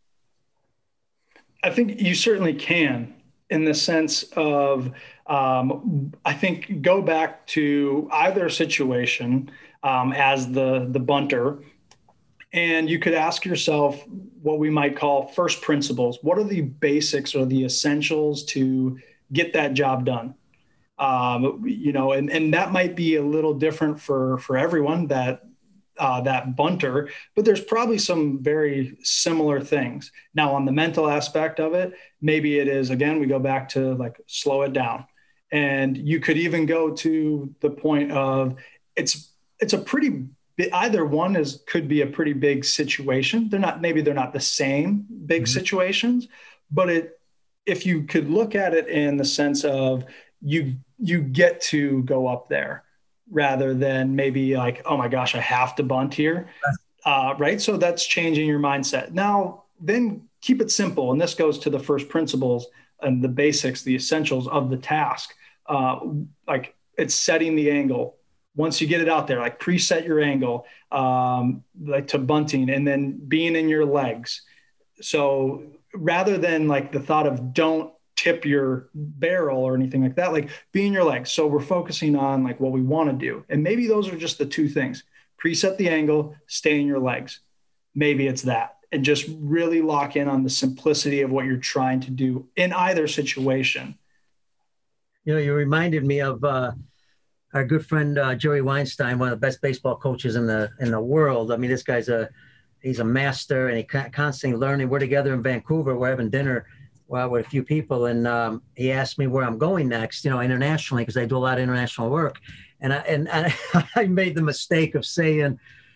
[SPEAKER 3] I think you certainly can, in the sense of, um, I think go back to either situation um, as the, the bunter, and you could ask yourself what we might call first principles. What are the basics or the essentials to get that job done? Um, you know, and, and that might be a little different for, for everyone that Uh, that bunter, but there's probably some very similar things. Now on the mental aspect of it, maybe it is, again, we go back to like slow it down. And you could even go to the point of it's, it's a pretty, either one is, could be a pretty big situation. They're not, maybe they're not the same big mm-hmm. situations, but it, if you could look at it in the sense of you, you get to go up there, rather than maybe like, oh my gosh, I have to bunt here. Uh, right. So that's changing your mindset. Now, then keep it simple. And this goes to the first principles and the basics, the essentials of the task. Uh, like it's setting the angle. Once you get it out there, like preset your angle, um, like to bunting, and then being in your legs. So rather than like the thought of don't tip your barrel or anything like that, like be in your legs. So we're focusing on like what we want to do. And maybe those are just the two things: preset the angle, stay in your legs. Maybe it's that, and just really lock in on the simplicity of what you're trying to do in either situation.
[SPEAKER 2] You know, you reminded me of uh, our good friend, uh, Jerry Weinstein, one of the best baseball coaches in the, in the world. I mean, this guy's a, he's a master, and he constantly learning. We're together in Vancouver. We're having dinner well, with a few people, and um, he asked me where I'm going next, you know, internationally, because I do a lot of international work. And I, and I, I made the mistake of saying,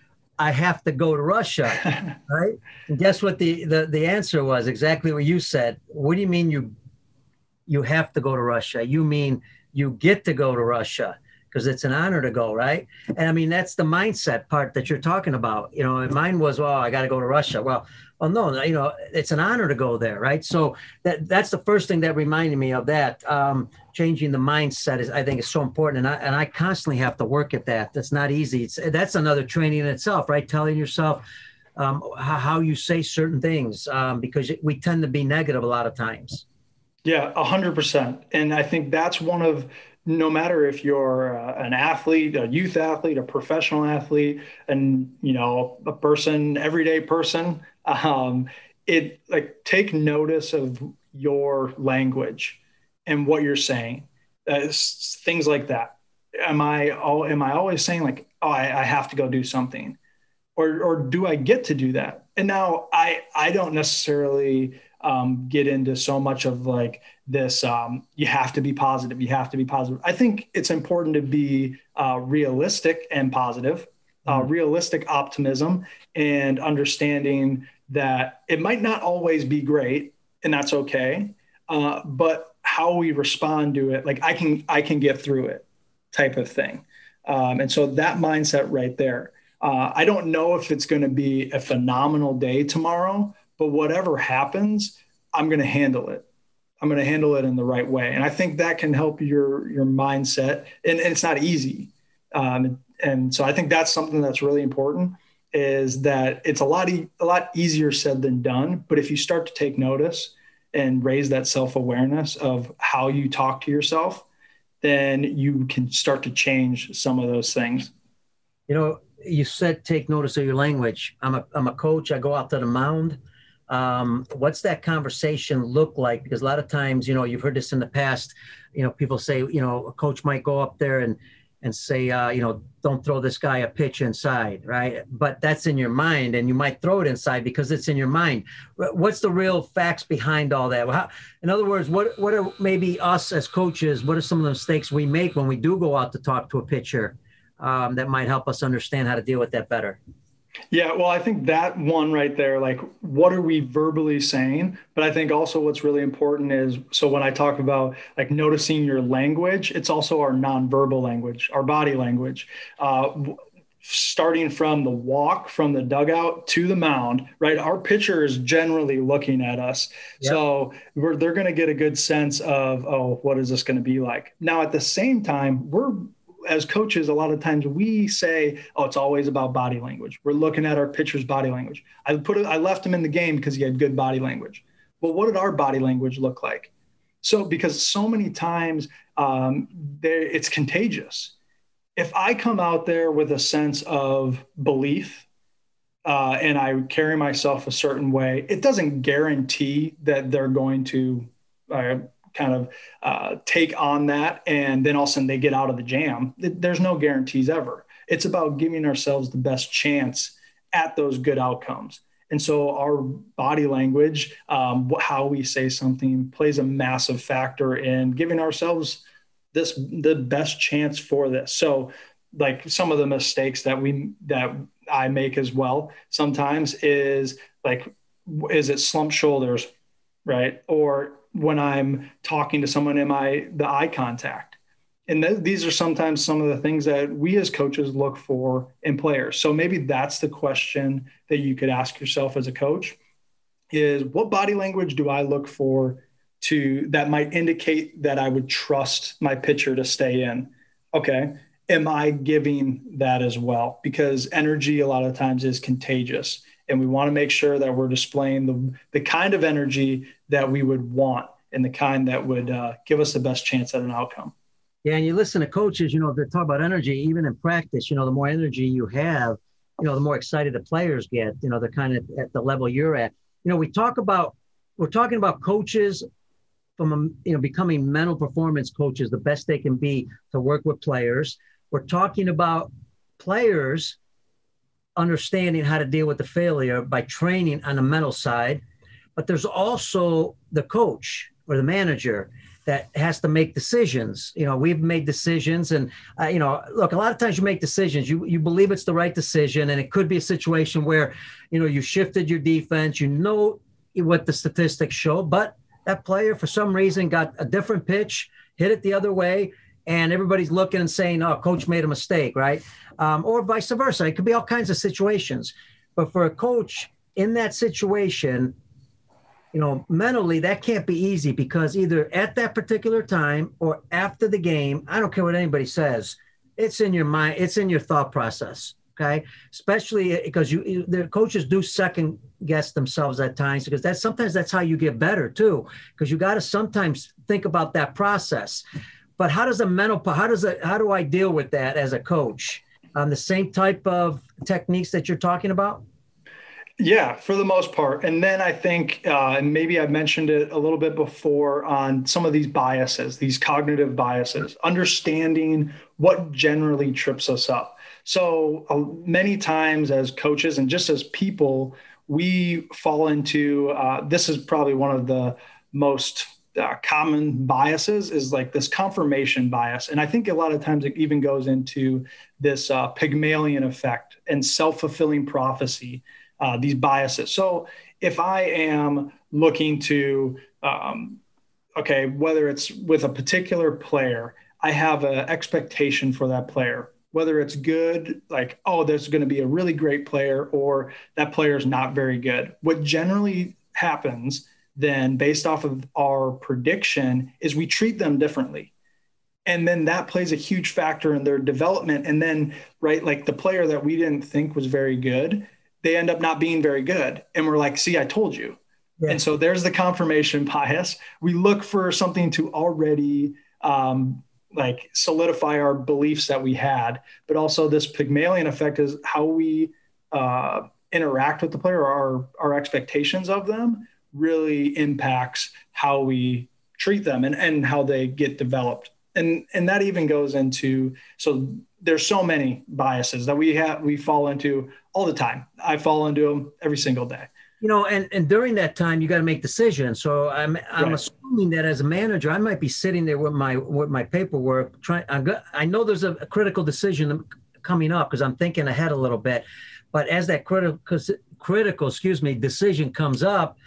[SPEAKER 2] I have to go to Russia, right? And guess what the, the, the answer was? Exactly what you said. What do you mean you you have to go to Russia? You mean you get to go to Russia because it's an honor to go, right? And I mean, that's the mindset part that you're talking about. You know, and mine was, well, I got to go to Russia. Well, well, no, you know, it's an honor to go there, right? So that that's the first thing that reminded me of that. Um, changing the mindset is, I think, is so important, and I and I constantly have to work at that. That's not easy. It's that's another training in itself, right? Telling yourself um, how, how you say certain things um, because we tend to be negative a lot of times.
[SPEAKER 3] Yeah, a hundred percent, and I think that's one of. No matter if you're uh, an athlete, a youth athlete, a professional athlete, and you know a person, everyday person, um, it like take notice of your language and what you're saying, uh, things like that. Am I all? Am I always saying like, oh, I, I have to go do something, or or do I get to do that? And now I I don't necessarily. Um, get into so much of like this, um, you have to be positive, you have to be positive. I think it's important to be uh, realistic and positive, uh, mm. realistic optimism and understanding that it might not always be great and that's okay. Uh, but how we respond to it, like I can, I can get through it type of thing. Um, and so that mindset right there, uh, I don't know if it's going to be a phenomenal day tomorrow, but whatever happens, I'm going to handle it. I'm going to handle it in the right way. And I think that can help your, your mindset. And, and it's not easy. Um, and so I think that's something that's really important is that it's a lot, e- a lot easier said than done. But if you start to take notice and raise that self-awareness of how you talk to yourself, then you can start to change some of those things.
[SPEAKER 2] You know, you said, take notice of your language. I'm a, I'm a coach. I go out to the mound. Um, what's that conversation look like? Because a lot of times, you know, you've heard this in the past, you know, people say, you know, a coach might go up there and, and say, uh, you know, don't throw this guy a pitch inside, right? But that's in your mind and you might throw it inside because it's in your mind. What's the real facts behind all that? How, in other words, what, what are maybe us as coaches, what are some of the mistakes we make when we do go out to talk to a pitcher um, that might help us understand how to deal with that better?
[SPEAKER 3] Yeah, well, I think that one right there, like, what are we verbally saying? But I think also what's really important is, so when I talk about like noticing your language, it's also our nonverbal language, our body language, uh, starting from the walk from the dugout to the mound, right? Our pitcher is generally looking at us. Yep. So we're, they're going to get a good sense of, oh, what is this going to be like? Now, at the same time, we're, as coaches, a lot of times we say, oh, it's always about body language. We're looking at our pitcher's body language. I put it, I left him in the game because he had good body language. Well, what did our body language look like? So, because so many times um, there, it's contagious. If I come out there with a sense of belief uh, and I carry myself a certain way, it doesn't guarantee that they're going to uh, kind of uh, take on that. And then all of a sudden they get out of the jam. There's no guarantees ever. It's about giving ourselves the best chance at those good outcomes. And so our body language, um, how we say something plays a massive factor in giving ourselves this, the best chance for this. So like some of the mistakes that we, that I make as well sometimes is like, is it slump shoulders, right? Or when I'm talking to someone, am I the eye contact? And th- these are sometimes some of the things that we as coaches look for in players. So maybe that's the question that you could ask yourself as a coach is, what body language do I look for to that might indicate that I would trust my pitcher to stay in? Okay. Am I giving that as well? Because energy a lot of times is contagious. And we want to make sure that we're displaying the, the kind of energy that we would want and the kind that would uh, give us the best chance at an outcome.
[SPEAKER 2] Yeah, and you listen to coaches, you know, they talk about energy, even in practice, you know, the more energy you have, you know, the more excited the players get, you know, they're kind of at the level you're at. You know, we talk about, we're talking about coaches from, a, you know, becoming mental performance coaches, the best they can be to work with players. We're talking about players understanding how to deal with the failure by training on the mental side, but there's also the coach or the manager. that has to make decisions. You know, we've made decisions, and uh, you know, look, a lot of times you make decisions, you you believe it's the right decision, and it could be a situation where, you know, you shifted your defense, you know what the statistics show, but that player for some reason got a different pitch, hit it the other way, and everybody's looking and saying, "Oh, coach made a mistake," right? Um, or vice versa. It could be all kinds of situations, but for a coach in that situation, you know, mentally, that can't be easy, because either at that particular time or after the game, I don't care what anybody says, it's in your mind, it's in your thought process, okay? Especially because you, the coaches do second guess themselves at times, because that's sometimes that's how you get better too, because you got to sometimes think about that process. But how does a mental, how does it, how do I deal with that as a coach? On the same type of techniques that you're talking about?
[SPEAKER 3] Yeah, for the most part. And then I think, uh, and maybe I mentioned it a little bit before, on some of these biases, these cognitive biases, understanding what generally trips us up. So uh, many times as coaches and just as people, we fall into, uh, this is probably one of the most uh, common biases, is like this confirmation bias. And I think a lot of times it even goes into this uh, Pygmalion effect and self-fulfilling prophecy. Uh, these biases. So if I am looking to, um, okay, whether it's with a particular player, I have an expectation for that player, whether it's good, like, oh, there's going to be a really great player, or that player is not very good. What generally happens then, based off of our prediction, is we treat them differently. And then that plays a huge factor in their development. And then, right, like the player that we didn't think was very good, they end up not being very good. And we're like, see, I told you. Yeah. And so there's the confirmation bias. We look for something to already um, like solidify our beliefs that we had, but also this Pygmalion effect is how we uh, interact with the player, our, our expectations of them really impacts how we treat them and, and how they get developed. And, and that even goes into, so there's so many biases that we have, we fall into all the time. I fall into them every single day.
[SPEAKER 2] You know, and, and during that time, you got to make decisions. So I'm I'm
[SPEAKER 3] right.
[SPEAKER 2] assuming that as a manager, I might be sitting there with my with my paperwork. Trying, I'm go, I know there's a, a critical decision coming up because I'm thinking ahead a little bit. But as that critical critical, excuse me, decision comes up,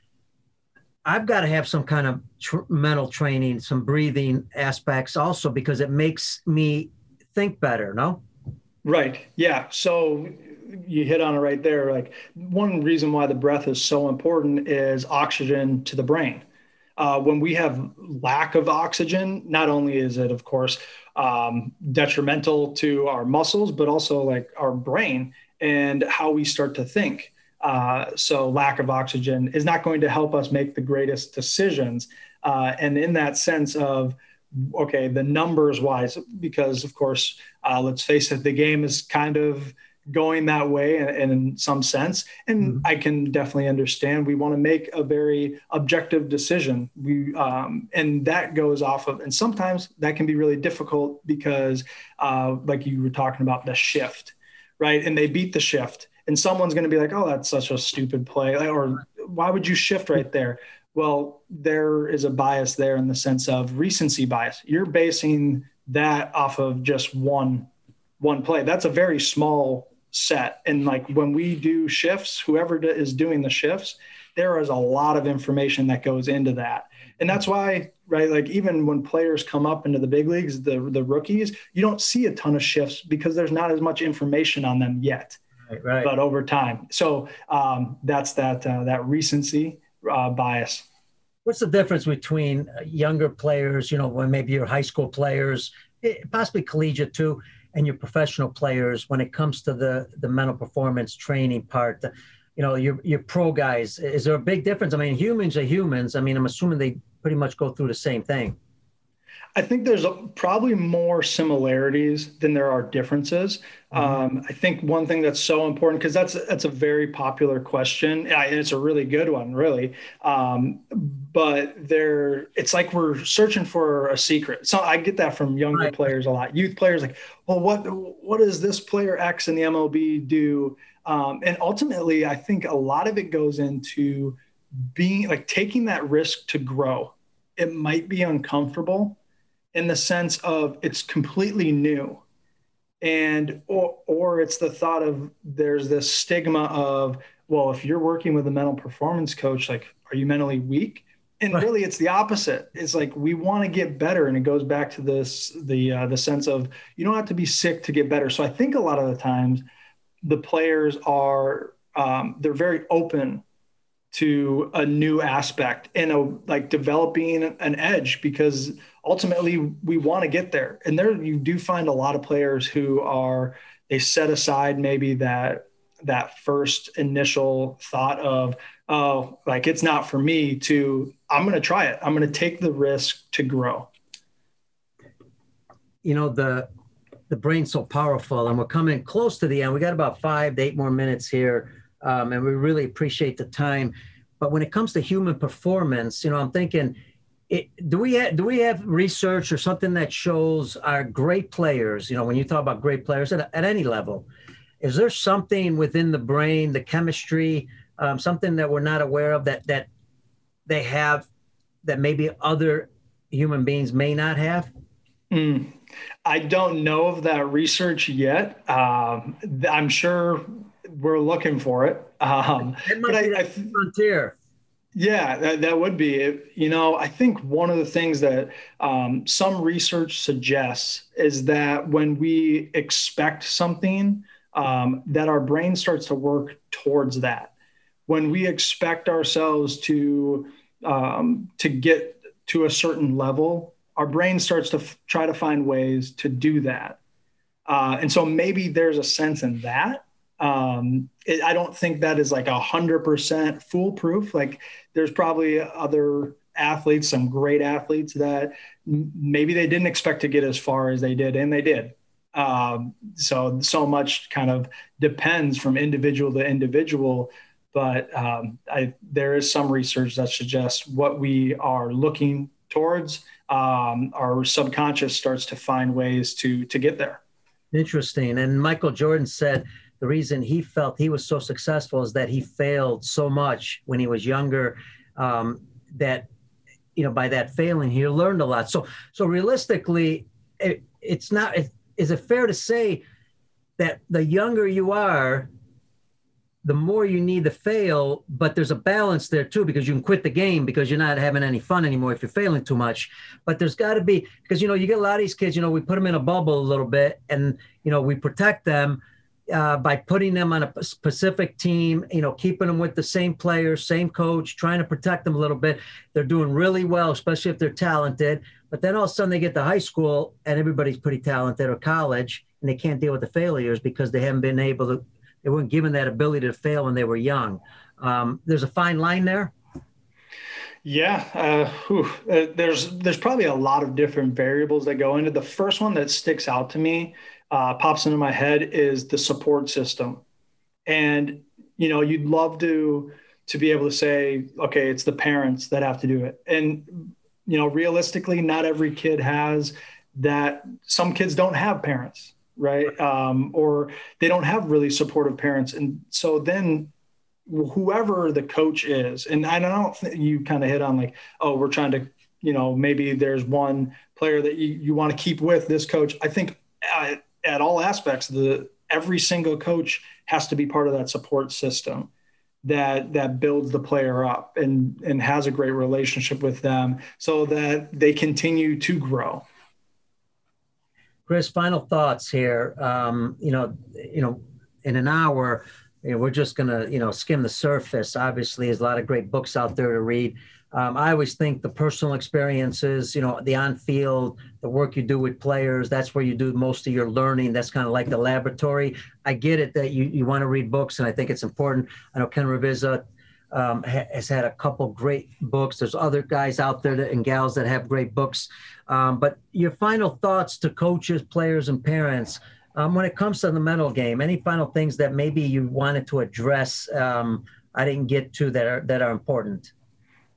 [SPEAKER 2] I've got to have some kind of tr- mental training, some breathing aspects also, because it makes me think better. No.
[SPEAKER 3] Right. Yeah. So you hit on it right there. Like, one reason why the breath is so important is oxygen to the brain. Uh, when we have lack of oxygen, not only is it, of course, um, detrimental to our muscles, but also like our brain and how we start to think. Uh, so lack of oxygen is not going to help us make the greatest decisions. Uh, and in that sense of, okay, the numbers wise, because of course, uh, let's face it, the game is kind of going that way in, in some sense. And mm-hmm. I can definitely understand we want to make a very objective decision. We, um, and that goes off of, and sometimes that can be really difficult because uh, like you were talking about the shift, right? And they beat the shift and someone's going to be like, oh, that's such a stupid play. Or why would you shift right there? Well, there is a bias there in the sense of recency bias. You're basing that off of just one, one play. That's a very small set. And like when we do shifts, whoever is doing the shifts, there is a lot of information that goes into that. And that's why, right, like even when players come up into the big leagues, the, the rookies, you don't see a ton of shifts because there's not as much information on them yet,
[SPEAKER 2] right, right.
[SPEAKER 3] but over time. So um, that's that, uh, that recency uh, bias.
[SPEAKER 2] What's the difference between younger players, you know, when maybe your high school players, possibly collegiate too, and your professional players when it comes to the, the mental performance training part? The, you know, your your pro guys, is there a big difference? I mean, humans are humans. I mean, I'm assuming they pretty much go through the same thing.
[SPEAKER 3] I think there's a, probably more similarities than there are differences. Mm-hmm. Um, I think one thing that's so important, because that's that's a very popular question, and it's a really good one, really. Um, but there, it's like we're searching for a secret. So I get that from younger right. players a lot. Youth players, like, well, what what does this player X in the M L B do? Um, and ultimately, I think a lot of it goes into being like taking that risk to grow. it might be uncomfortable in the sense of it's completely new. And, or, or it's the thought of there's this stigma of, well, if you're working with a mental performance coach, like, are you mentally weak? And
[SPEAKER 2] Right.
[SPEAKER 3] really it's the opposite. It's like, we want to get better. And it goes back to this, the, uh, the sense of you don't have to be sick to get better. So I think a lot of the times the players are, um, they're very open to a new aspect and a, like developing an edge, because ultimately we want to get there. And there you do find a lot of players who are, they set aside maybe that, that first initial thought of, oh, like it's not for me, to, I'm going to try it. I'm going to take the risk to grow.
[SPEAKER 2] You know, the, the brain's so powerful, and we're coming close to the end. We got about five to eight more minutes here. Um, and we really appreciate the time. But when it comes to human performance, you know, I'm thinking, it, do we have, do we have research or something that shows our great players, you know, when you talk about great players at, at any level, is there something within the brain, the chemistry, um, something that we're not aware of that, that they have that maybe other human beings may not have?
[SPEAKER 3] Mm, I don't know of that research yet. Um, I'm sure we're looking for it. Um,
[SPEAKER 2] It might
[SPEAKER 3] but
[SPEAKER 2] be
[SPEAKER 3] I, I
[SPEAKER 2] the frontier.
[SPEAKER 3] Yeah, that, that would be it. You know, I think one of the things that um, some research suggests is that when we expect something, um, that our brain starts to work towards that. When we expect ourselves to um, to get to a certain level, our brain starts to f- try to find ways to do that. Uh, and so maybe there's a sense in that. Um, it, I don't think that is like a hundred percent foolproof. Like there's probably other athletes, some great athletes that m- maybe they didn't expect to get as far as they did, and they did. Um, so, so much kind of depends from individual to individual, but um, I, there is some research that suggests what we are looking towards, um, our subconscious starts to find ways to, to get there.
[SPEAKER 2] Interesting. And Michael Jordan said the reason he felt he was so successful is that he failed so much when he was younger, um, that, you know, by that failing, he learned a lot. So, so realistically, it, it's not, it, is it fair to say that the younger you are, the more you need to fail, but there's a balance there too, because you can quit the game because you're not having any fun anymore if you're failing too much. But there's got to be, because, you know, you get a lot of these kids, you know, we put them in a bubble a little bit, and, you know, we protect them uh, by putting them on a specific team, you know, keeping them with the same players, same coach, trying to protect them a little bit. They're doing really well, especially if they're talented. But then all of a sudden they get to high school and everybody's pretty talented, or college, and they can't deal with the failures because they haven't been able to, they weren't given that ability to fail when they were young. Um, there's a fine line there.
[SPEAKER 3] Yeah, uh, whew, uh, there's there's probably a lot of different variables that go into. The first one that sticks out to me, uh, pops into my head, is the support system. And you know, you'd love to to be able to say, okay, it's the parents that have to do it. And you know, realistically, not every kid has that. Some kids don't have parents, right? Um, or they don't have really supportive parents. And so then whoever the coach is, and I don't think you kind of hit on like, oh, we're trying to, you know, maybe there's one player that you, you want to keep with this coach. I think at, at all aspects, the every single coach has to be part of that support system that that builds the player up and and has a great relationship with them so that they continue to grow.
[SPEAKER 2] Chris, final thoughts here. Um, you know, you know, in an hour, you know, we're just gonna, you know, skim the surface. Obviously, there's a lot of great books out there to read. Um, I always think the personal experiences, you know, the on-field, the work you do with players, that's where you do most of your learning. That's kind of like the laboratory. I get it that you, you want to read books, and I think it's important. I know Ken Ravizza um, ha- has had a couple great books. There's other guys out there that, and gals that have great books. Um, but your final thoughts to coaches, players, and parents um, when it comes to the mental game, any final things that maybe you wanted to address um, I didn't get to that are that are important?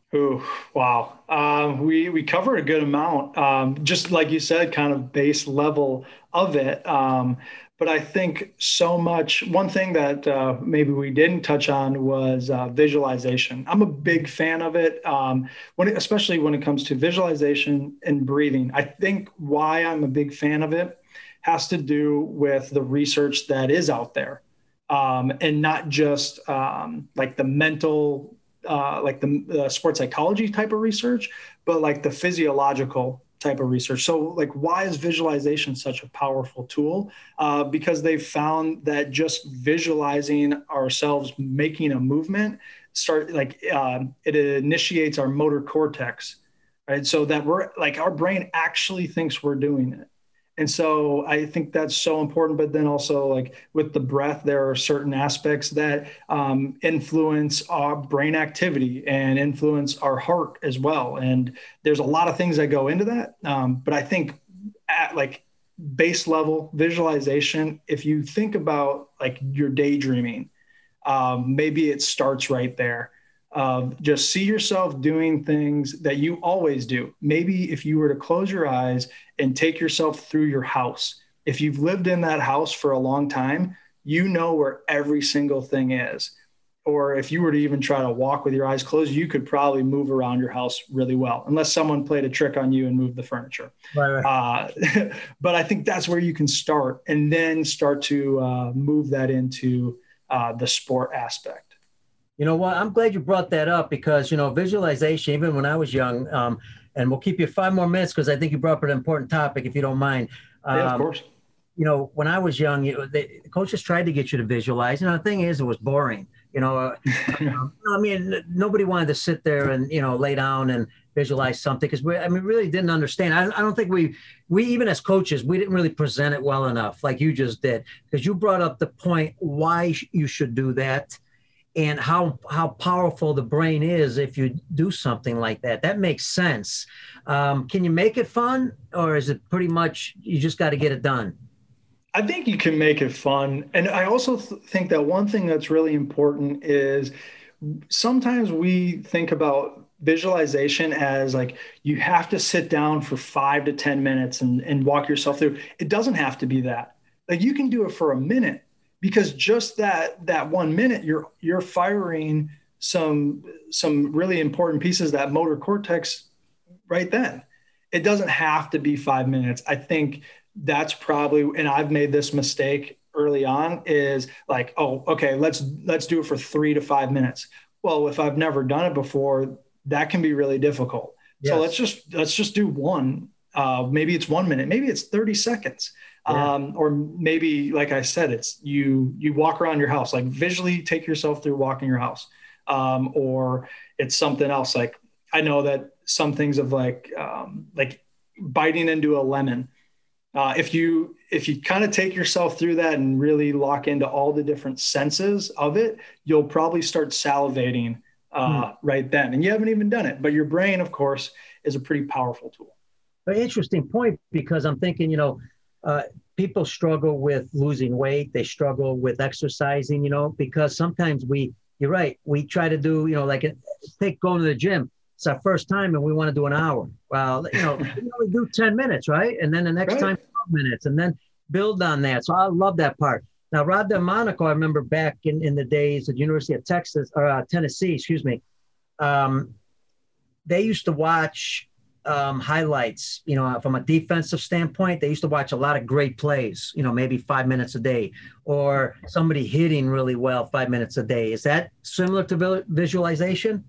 [SPEAKER 3] Ooh, wow. Um, we we covered a good amount. Um, just like you said, kind of base level of it. Um, but I think so much. One thing that uh, maybe we didn't touch on was uh, visualization. I'm a big fan of it, um, when it, especially when it comes to visualization and breathing. I think why I'm a big fan of it has to do with the research that is out there, um, and not just um, like the mental uh, like the uh, sports psychology type of research, but like the physiological type of research. So like, why is visualization such a powerful tool? Uh, because they've found that just visualizing ourselves making a movement start like uh, it initiates our motor cortex, right? So that we're like, our brain actually thinks we're doing it. And so I think that's so important. But then also, like with the breath, there are certain aspects that um, influence our brain activity and influence our heart as well. And there's a lot of things that go into that. Um, but I think at like base level visualization, if you think about like your daydreaming, um, maybe it starts right there. Uh, just see yourself doing things that you always do. Maybe if you were to close your eyes and take yourself through your house, if you've lived in that house for a long time, you know where every single thing is. Or if you were to even try to walk with your eyes closed, you could probably move around your house really well, unless someone played a trick on you and moved the furniture. Right, right. Uh, but I think that's where you can start, and then start to uh, move that into uh, the sport aspect.
[SPEAKER 2] You know what? I'm glad you brought that up because, you know, visualization, even when I was young, um, and we'll keep you five more minutes because I think you brought up an important topic, if you don't mind. Um,
[SPEAKER 3] yeah, of course.
[SPEAKER 2] You know, when I was young, you know, the coaches tried to get you to visualize. You know, the thing is, it was boring. You know, uh, um, I mean, nobody wanted to sit there and, you know, lay down and visualize something because we, I mean, really didn't understand. I, I don't think we, we even as coaches, we didn't really present it well enough like you just did, because you brought up the point why you should do that. And how how powerful the brain is if you do something like that. That makes sense. Um, can you make it fun, or is it pretty much you just got to get it done?
[SPEAKER 3] I think you can make it fun. And I also th- think that one thing that's really important is sometimes we think about visualization as like you have to sit down for five to ten minutes and, and walk yourself through. It doesn't have to be that. Like you can do it for a minute. Because just that that one minute, you're you're firing some some really important pieces, that motor cortex right then. It doesn't have to be five minutes. I think that's probably, and I've made this mistake early on, is like, oh, okay, let's let's do it for three to five minutes. Well, if I've never done it before, that can be really difficult. Yes. So let's just let's just do one. Uh, maybe it's one minute, maybe it's thirty seconds. Yeah. Um, or maybe, like I said, it's you, you walk around your house, like visually take yourself through walking your house. Um, or it's something else. Like, I know that some things of like, um, like biting into a lemon. Uh, if you, if you kind of take yourself through that and really lock into all the different senses of it, you'll probably start salivating uh, hmm. right then. And you haven't even done it, but your brain, of course, is a pretty powerful tool.
[SPEAKER 2] An interesting point, because I'm thinking, you know, Uh, people struggle with losing weight. They struggle with exercising, you know, because sometimes we, you're right, we try to do, you know, like take going to the gym. It's our first time and we want to do an hour. Well, you know, we only do ten minutes, right? And then the next right. time, twelve minutes, and then build on that. So I love that part. Now, Rob DeMonico, I remember back in, in the days at University of Texas, or uh, Tennessee, excuse me, um, they used to watch Um, highlights, you know, from a defensive standpoint. They used to watch a lot of great plays, you know, maybe five minutes a day, or somebody hitting really well five minutes a day. Is that similar to visualization?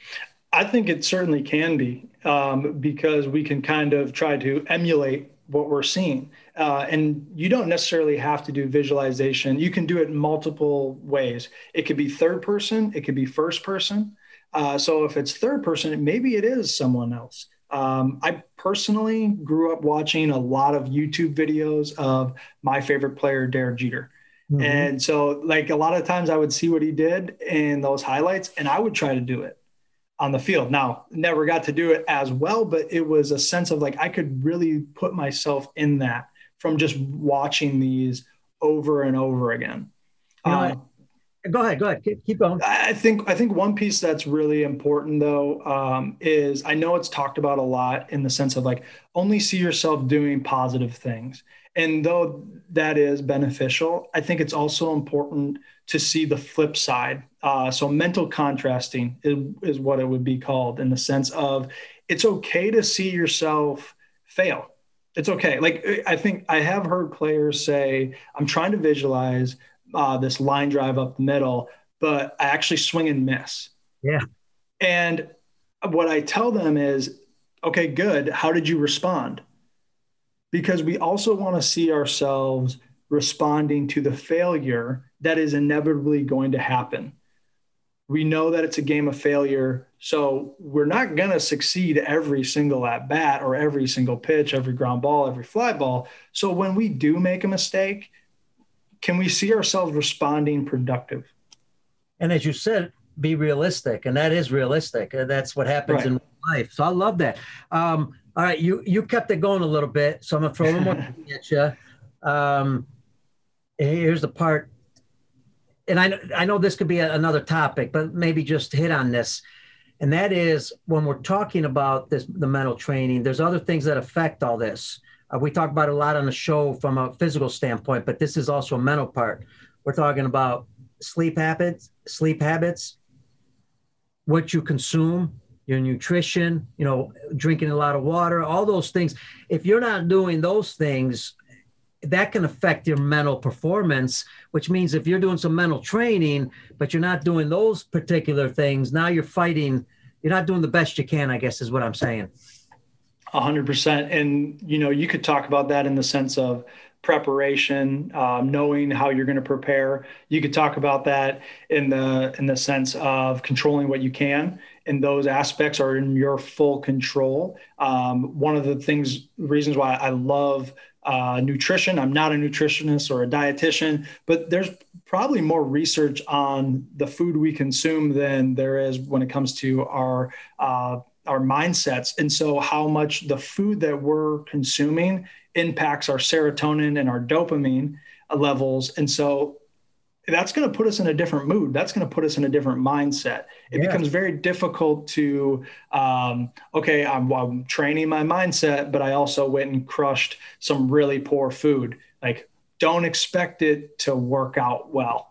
[SPEAKER 3] I think it certainly can be, um, because we can kind of try to emulate what we're seeing. Uh, and you don't necessarily have to do visualization. You can do it in multiple ways. It could be third person. It could be first person. Uh, so if it's third person, maybe it is someone else. Um, I personally grew up watching a lot of YouTube videos of my favorite player, Derek Jeter. Mm-hmm. And so like a lot of times I would see what he did in those highlights and I would try to do it on the field. Now, never got to do it as well, but it was a sense of like, I could really put myself in that from just watching these over and over again.
[SPEAKER 2] You know, um, Go ahead. Go ahead. Keep, keep going.
[SPEAKER 3] I think I think one piece that's really important, though, um, is I know it's talked about a lot in the sense of like only see yourself doing positive things. And though that is beneficial, I think it's also important to see the flip side. Uh, so mental contrasting is, is what it would be called, in the sense of it's okay to see yourself fail. It's okay. Like, I think I have heard players say, I'm trying to visualize uh, this line drive up the middle, but I actually swing and miss.
[SPEAKER 2] Yeah.
[SPEAKER 3] And what I tell them is, okay, good. How did you respond? Because we also want to see ourselves responding to the failure that is inevitably going to happen. We know that it's a game of failure, so we're not going to succeed every single at bat or every single pitch, every ground ball, every fly ball. So when we do make a mistake, can we see ourselves responding productive?
[SPEAKER 2] And as you said, be realistic, and that is realistic. And that's what happens right. in life. So I love that. Um, all right, you you kept it going a little bit, so I'm gonna throw one more thing at you. Um, here's the part, and I I know this could be a, another topic, but maybe just hit on this, and that is when we're talking about this, the mental training. There's other things that affect all this. Uh, we talk about it a lot on the show from a physical standpoint, but this is also a mental part. We're talking about sleep habits, sleep habits, what you consume, your nutrition, you know, drinking a lot of water, all those things. If you're not doing those things, that can affect your mental performance, which means if you're doing some mental training, but you're not doing those particular things, now you're fighting, you're not doing the best you can, I guess is what I'm saying.
[SPEAKER 3] A hundred percent. And, you know, you could talk about that in the sense of preparation, um, knowing how you're going to prepare. You could talk about that in the, in the sense of controlling what you can, and those aspects are in your full control. Um, one of the things, reasons why I love uh, nutrition, I'm not a nutritionist or a dietitian, but there's probably more research on the food we consume than there is when it comes to our, uh, our mindsets. And so how much the food that we're consuming impacts our serotonin and our dopamine levels. And so that's going to put us in a different mood. That's going to put us in a different mindset. It yeah. becomes very difficult to, um, okay, I'm, I'm training my mindset, but I also went and crushed some really poor food. Like, don't expect it to work out well.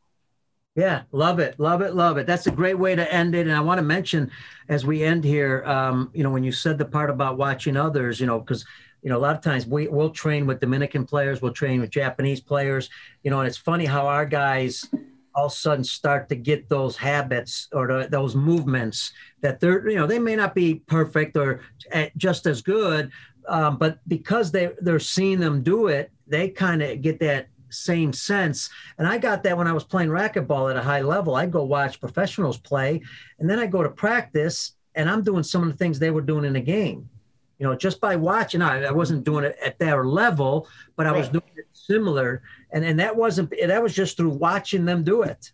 [SPEAKER 2] Yeah, love it, love it, love it. That's a great way to end it. And I want to mention as we end here, um, you know, when you said the part about watching others, you know, because, you know, a lot of times we, we'll train with Dominican players, we'll train with Japanese players, you know, and it's funny how our guys all of a sudden start to get those habits or the, those movements that they're, you know, they may not be perfect or just as good, um, but because they, they're seeing them do it, they kind of get that same sense. And I got that when I was playing racquetball at a high level. I'd go watch professionals play, and then I go to practice, and I'm doing some of the things they were doing in the game. You know, just by watching, I, I wasn't doing it at their level, but I was doing it similar. And and that wasn't, that was just through watching them do it.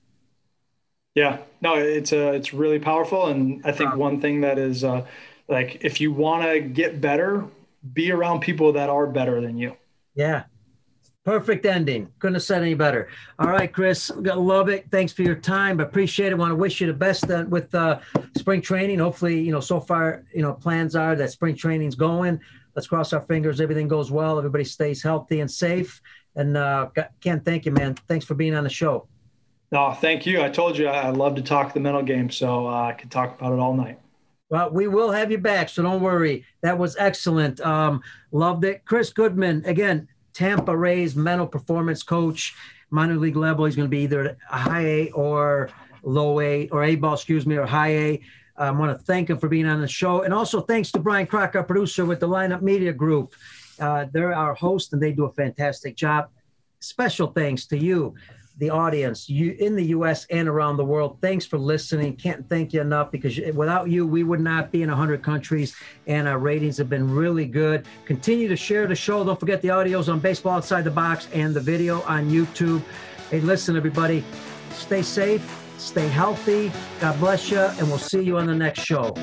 [SPEAKER 3] Yeah, no, it's a, it's really powerful. And I think one thing that is uh, like, if you want to get better, be around people that are better than you.
[SPEAKER 2] Yeah. Perfect ending. Couldn't have said any better. All right, Chris, love it. Thanks for your time. I appreciate it. Want to wish you the best uh, with uh, spring training. Hopefully, you know, so far, you know, plans are that spring training's going. Let's cross our fingers. Everything goes well. Everybody stays healthy and safe. And uh, Ken, thank you, man. Thanks for being on the show.
[SPEAKER 3] No, thank you. I told you I love to talk the mental game, so uh, I could talk about it all night.
[SPEAKER 2] Well, we will have you back, so don't worry. That was excellent. Um, loved it. Chris Goodman, again, Tampa Rays mental performance coach, minor league level. He's going to be either a high A or low A, or A ball, excuse me, or high A. I want to thank him for being on the show. And also thanks to Brian Crock, our producer with the Lineup Media Group. Uh, they're our host, and they do a fantastic job. Special thanks to you, the audience, you in the U S and around the world. Thanks for listening. Can't thank you enough, because without you, we would not be in one hundred countries, and our ratings have been really good. Continue to share the show. Don't forget the audio's on Baseball Outside the Box and the video on YouTube. Hey, listen, everybody, stay safe, stay healthy. God bless you, and we'll see you on the next show.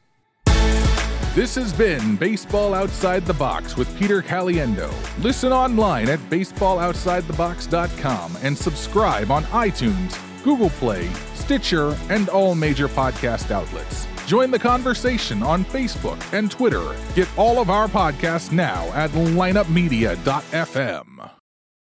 [SPEAKER 1] This has been Baseball Outside the Box with Peter Caliendo. Listen online at baseball outside the box dot com and subscribe on iTunes, Google Play, Stitcher, and all major podcast outlets. Join the conversation on Facebook and Twitter. Get all of our podcasts now at lineup media dot f m.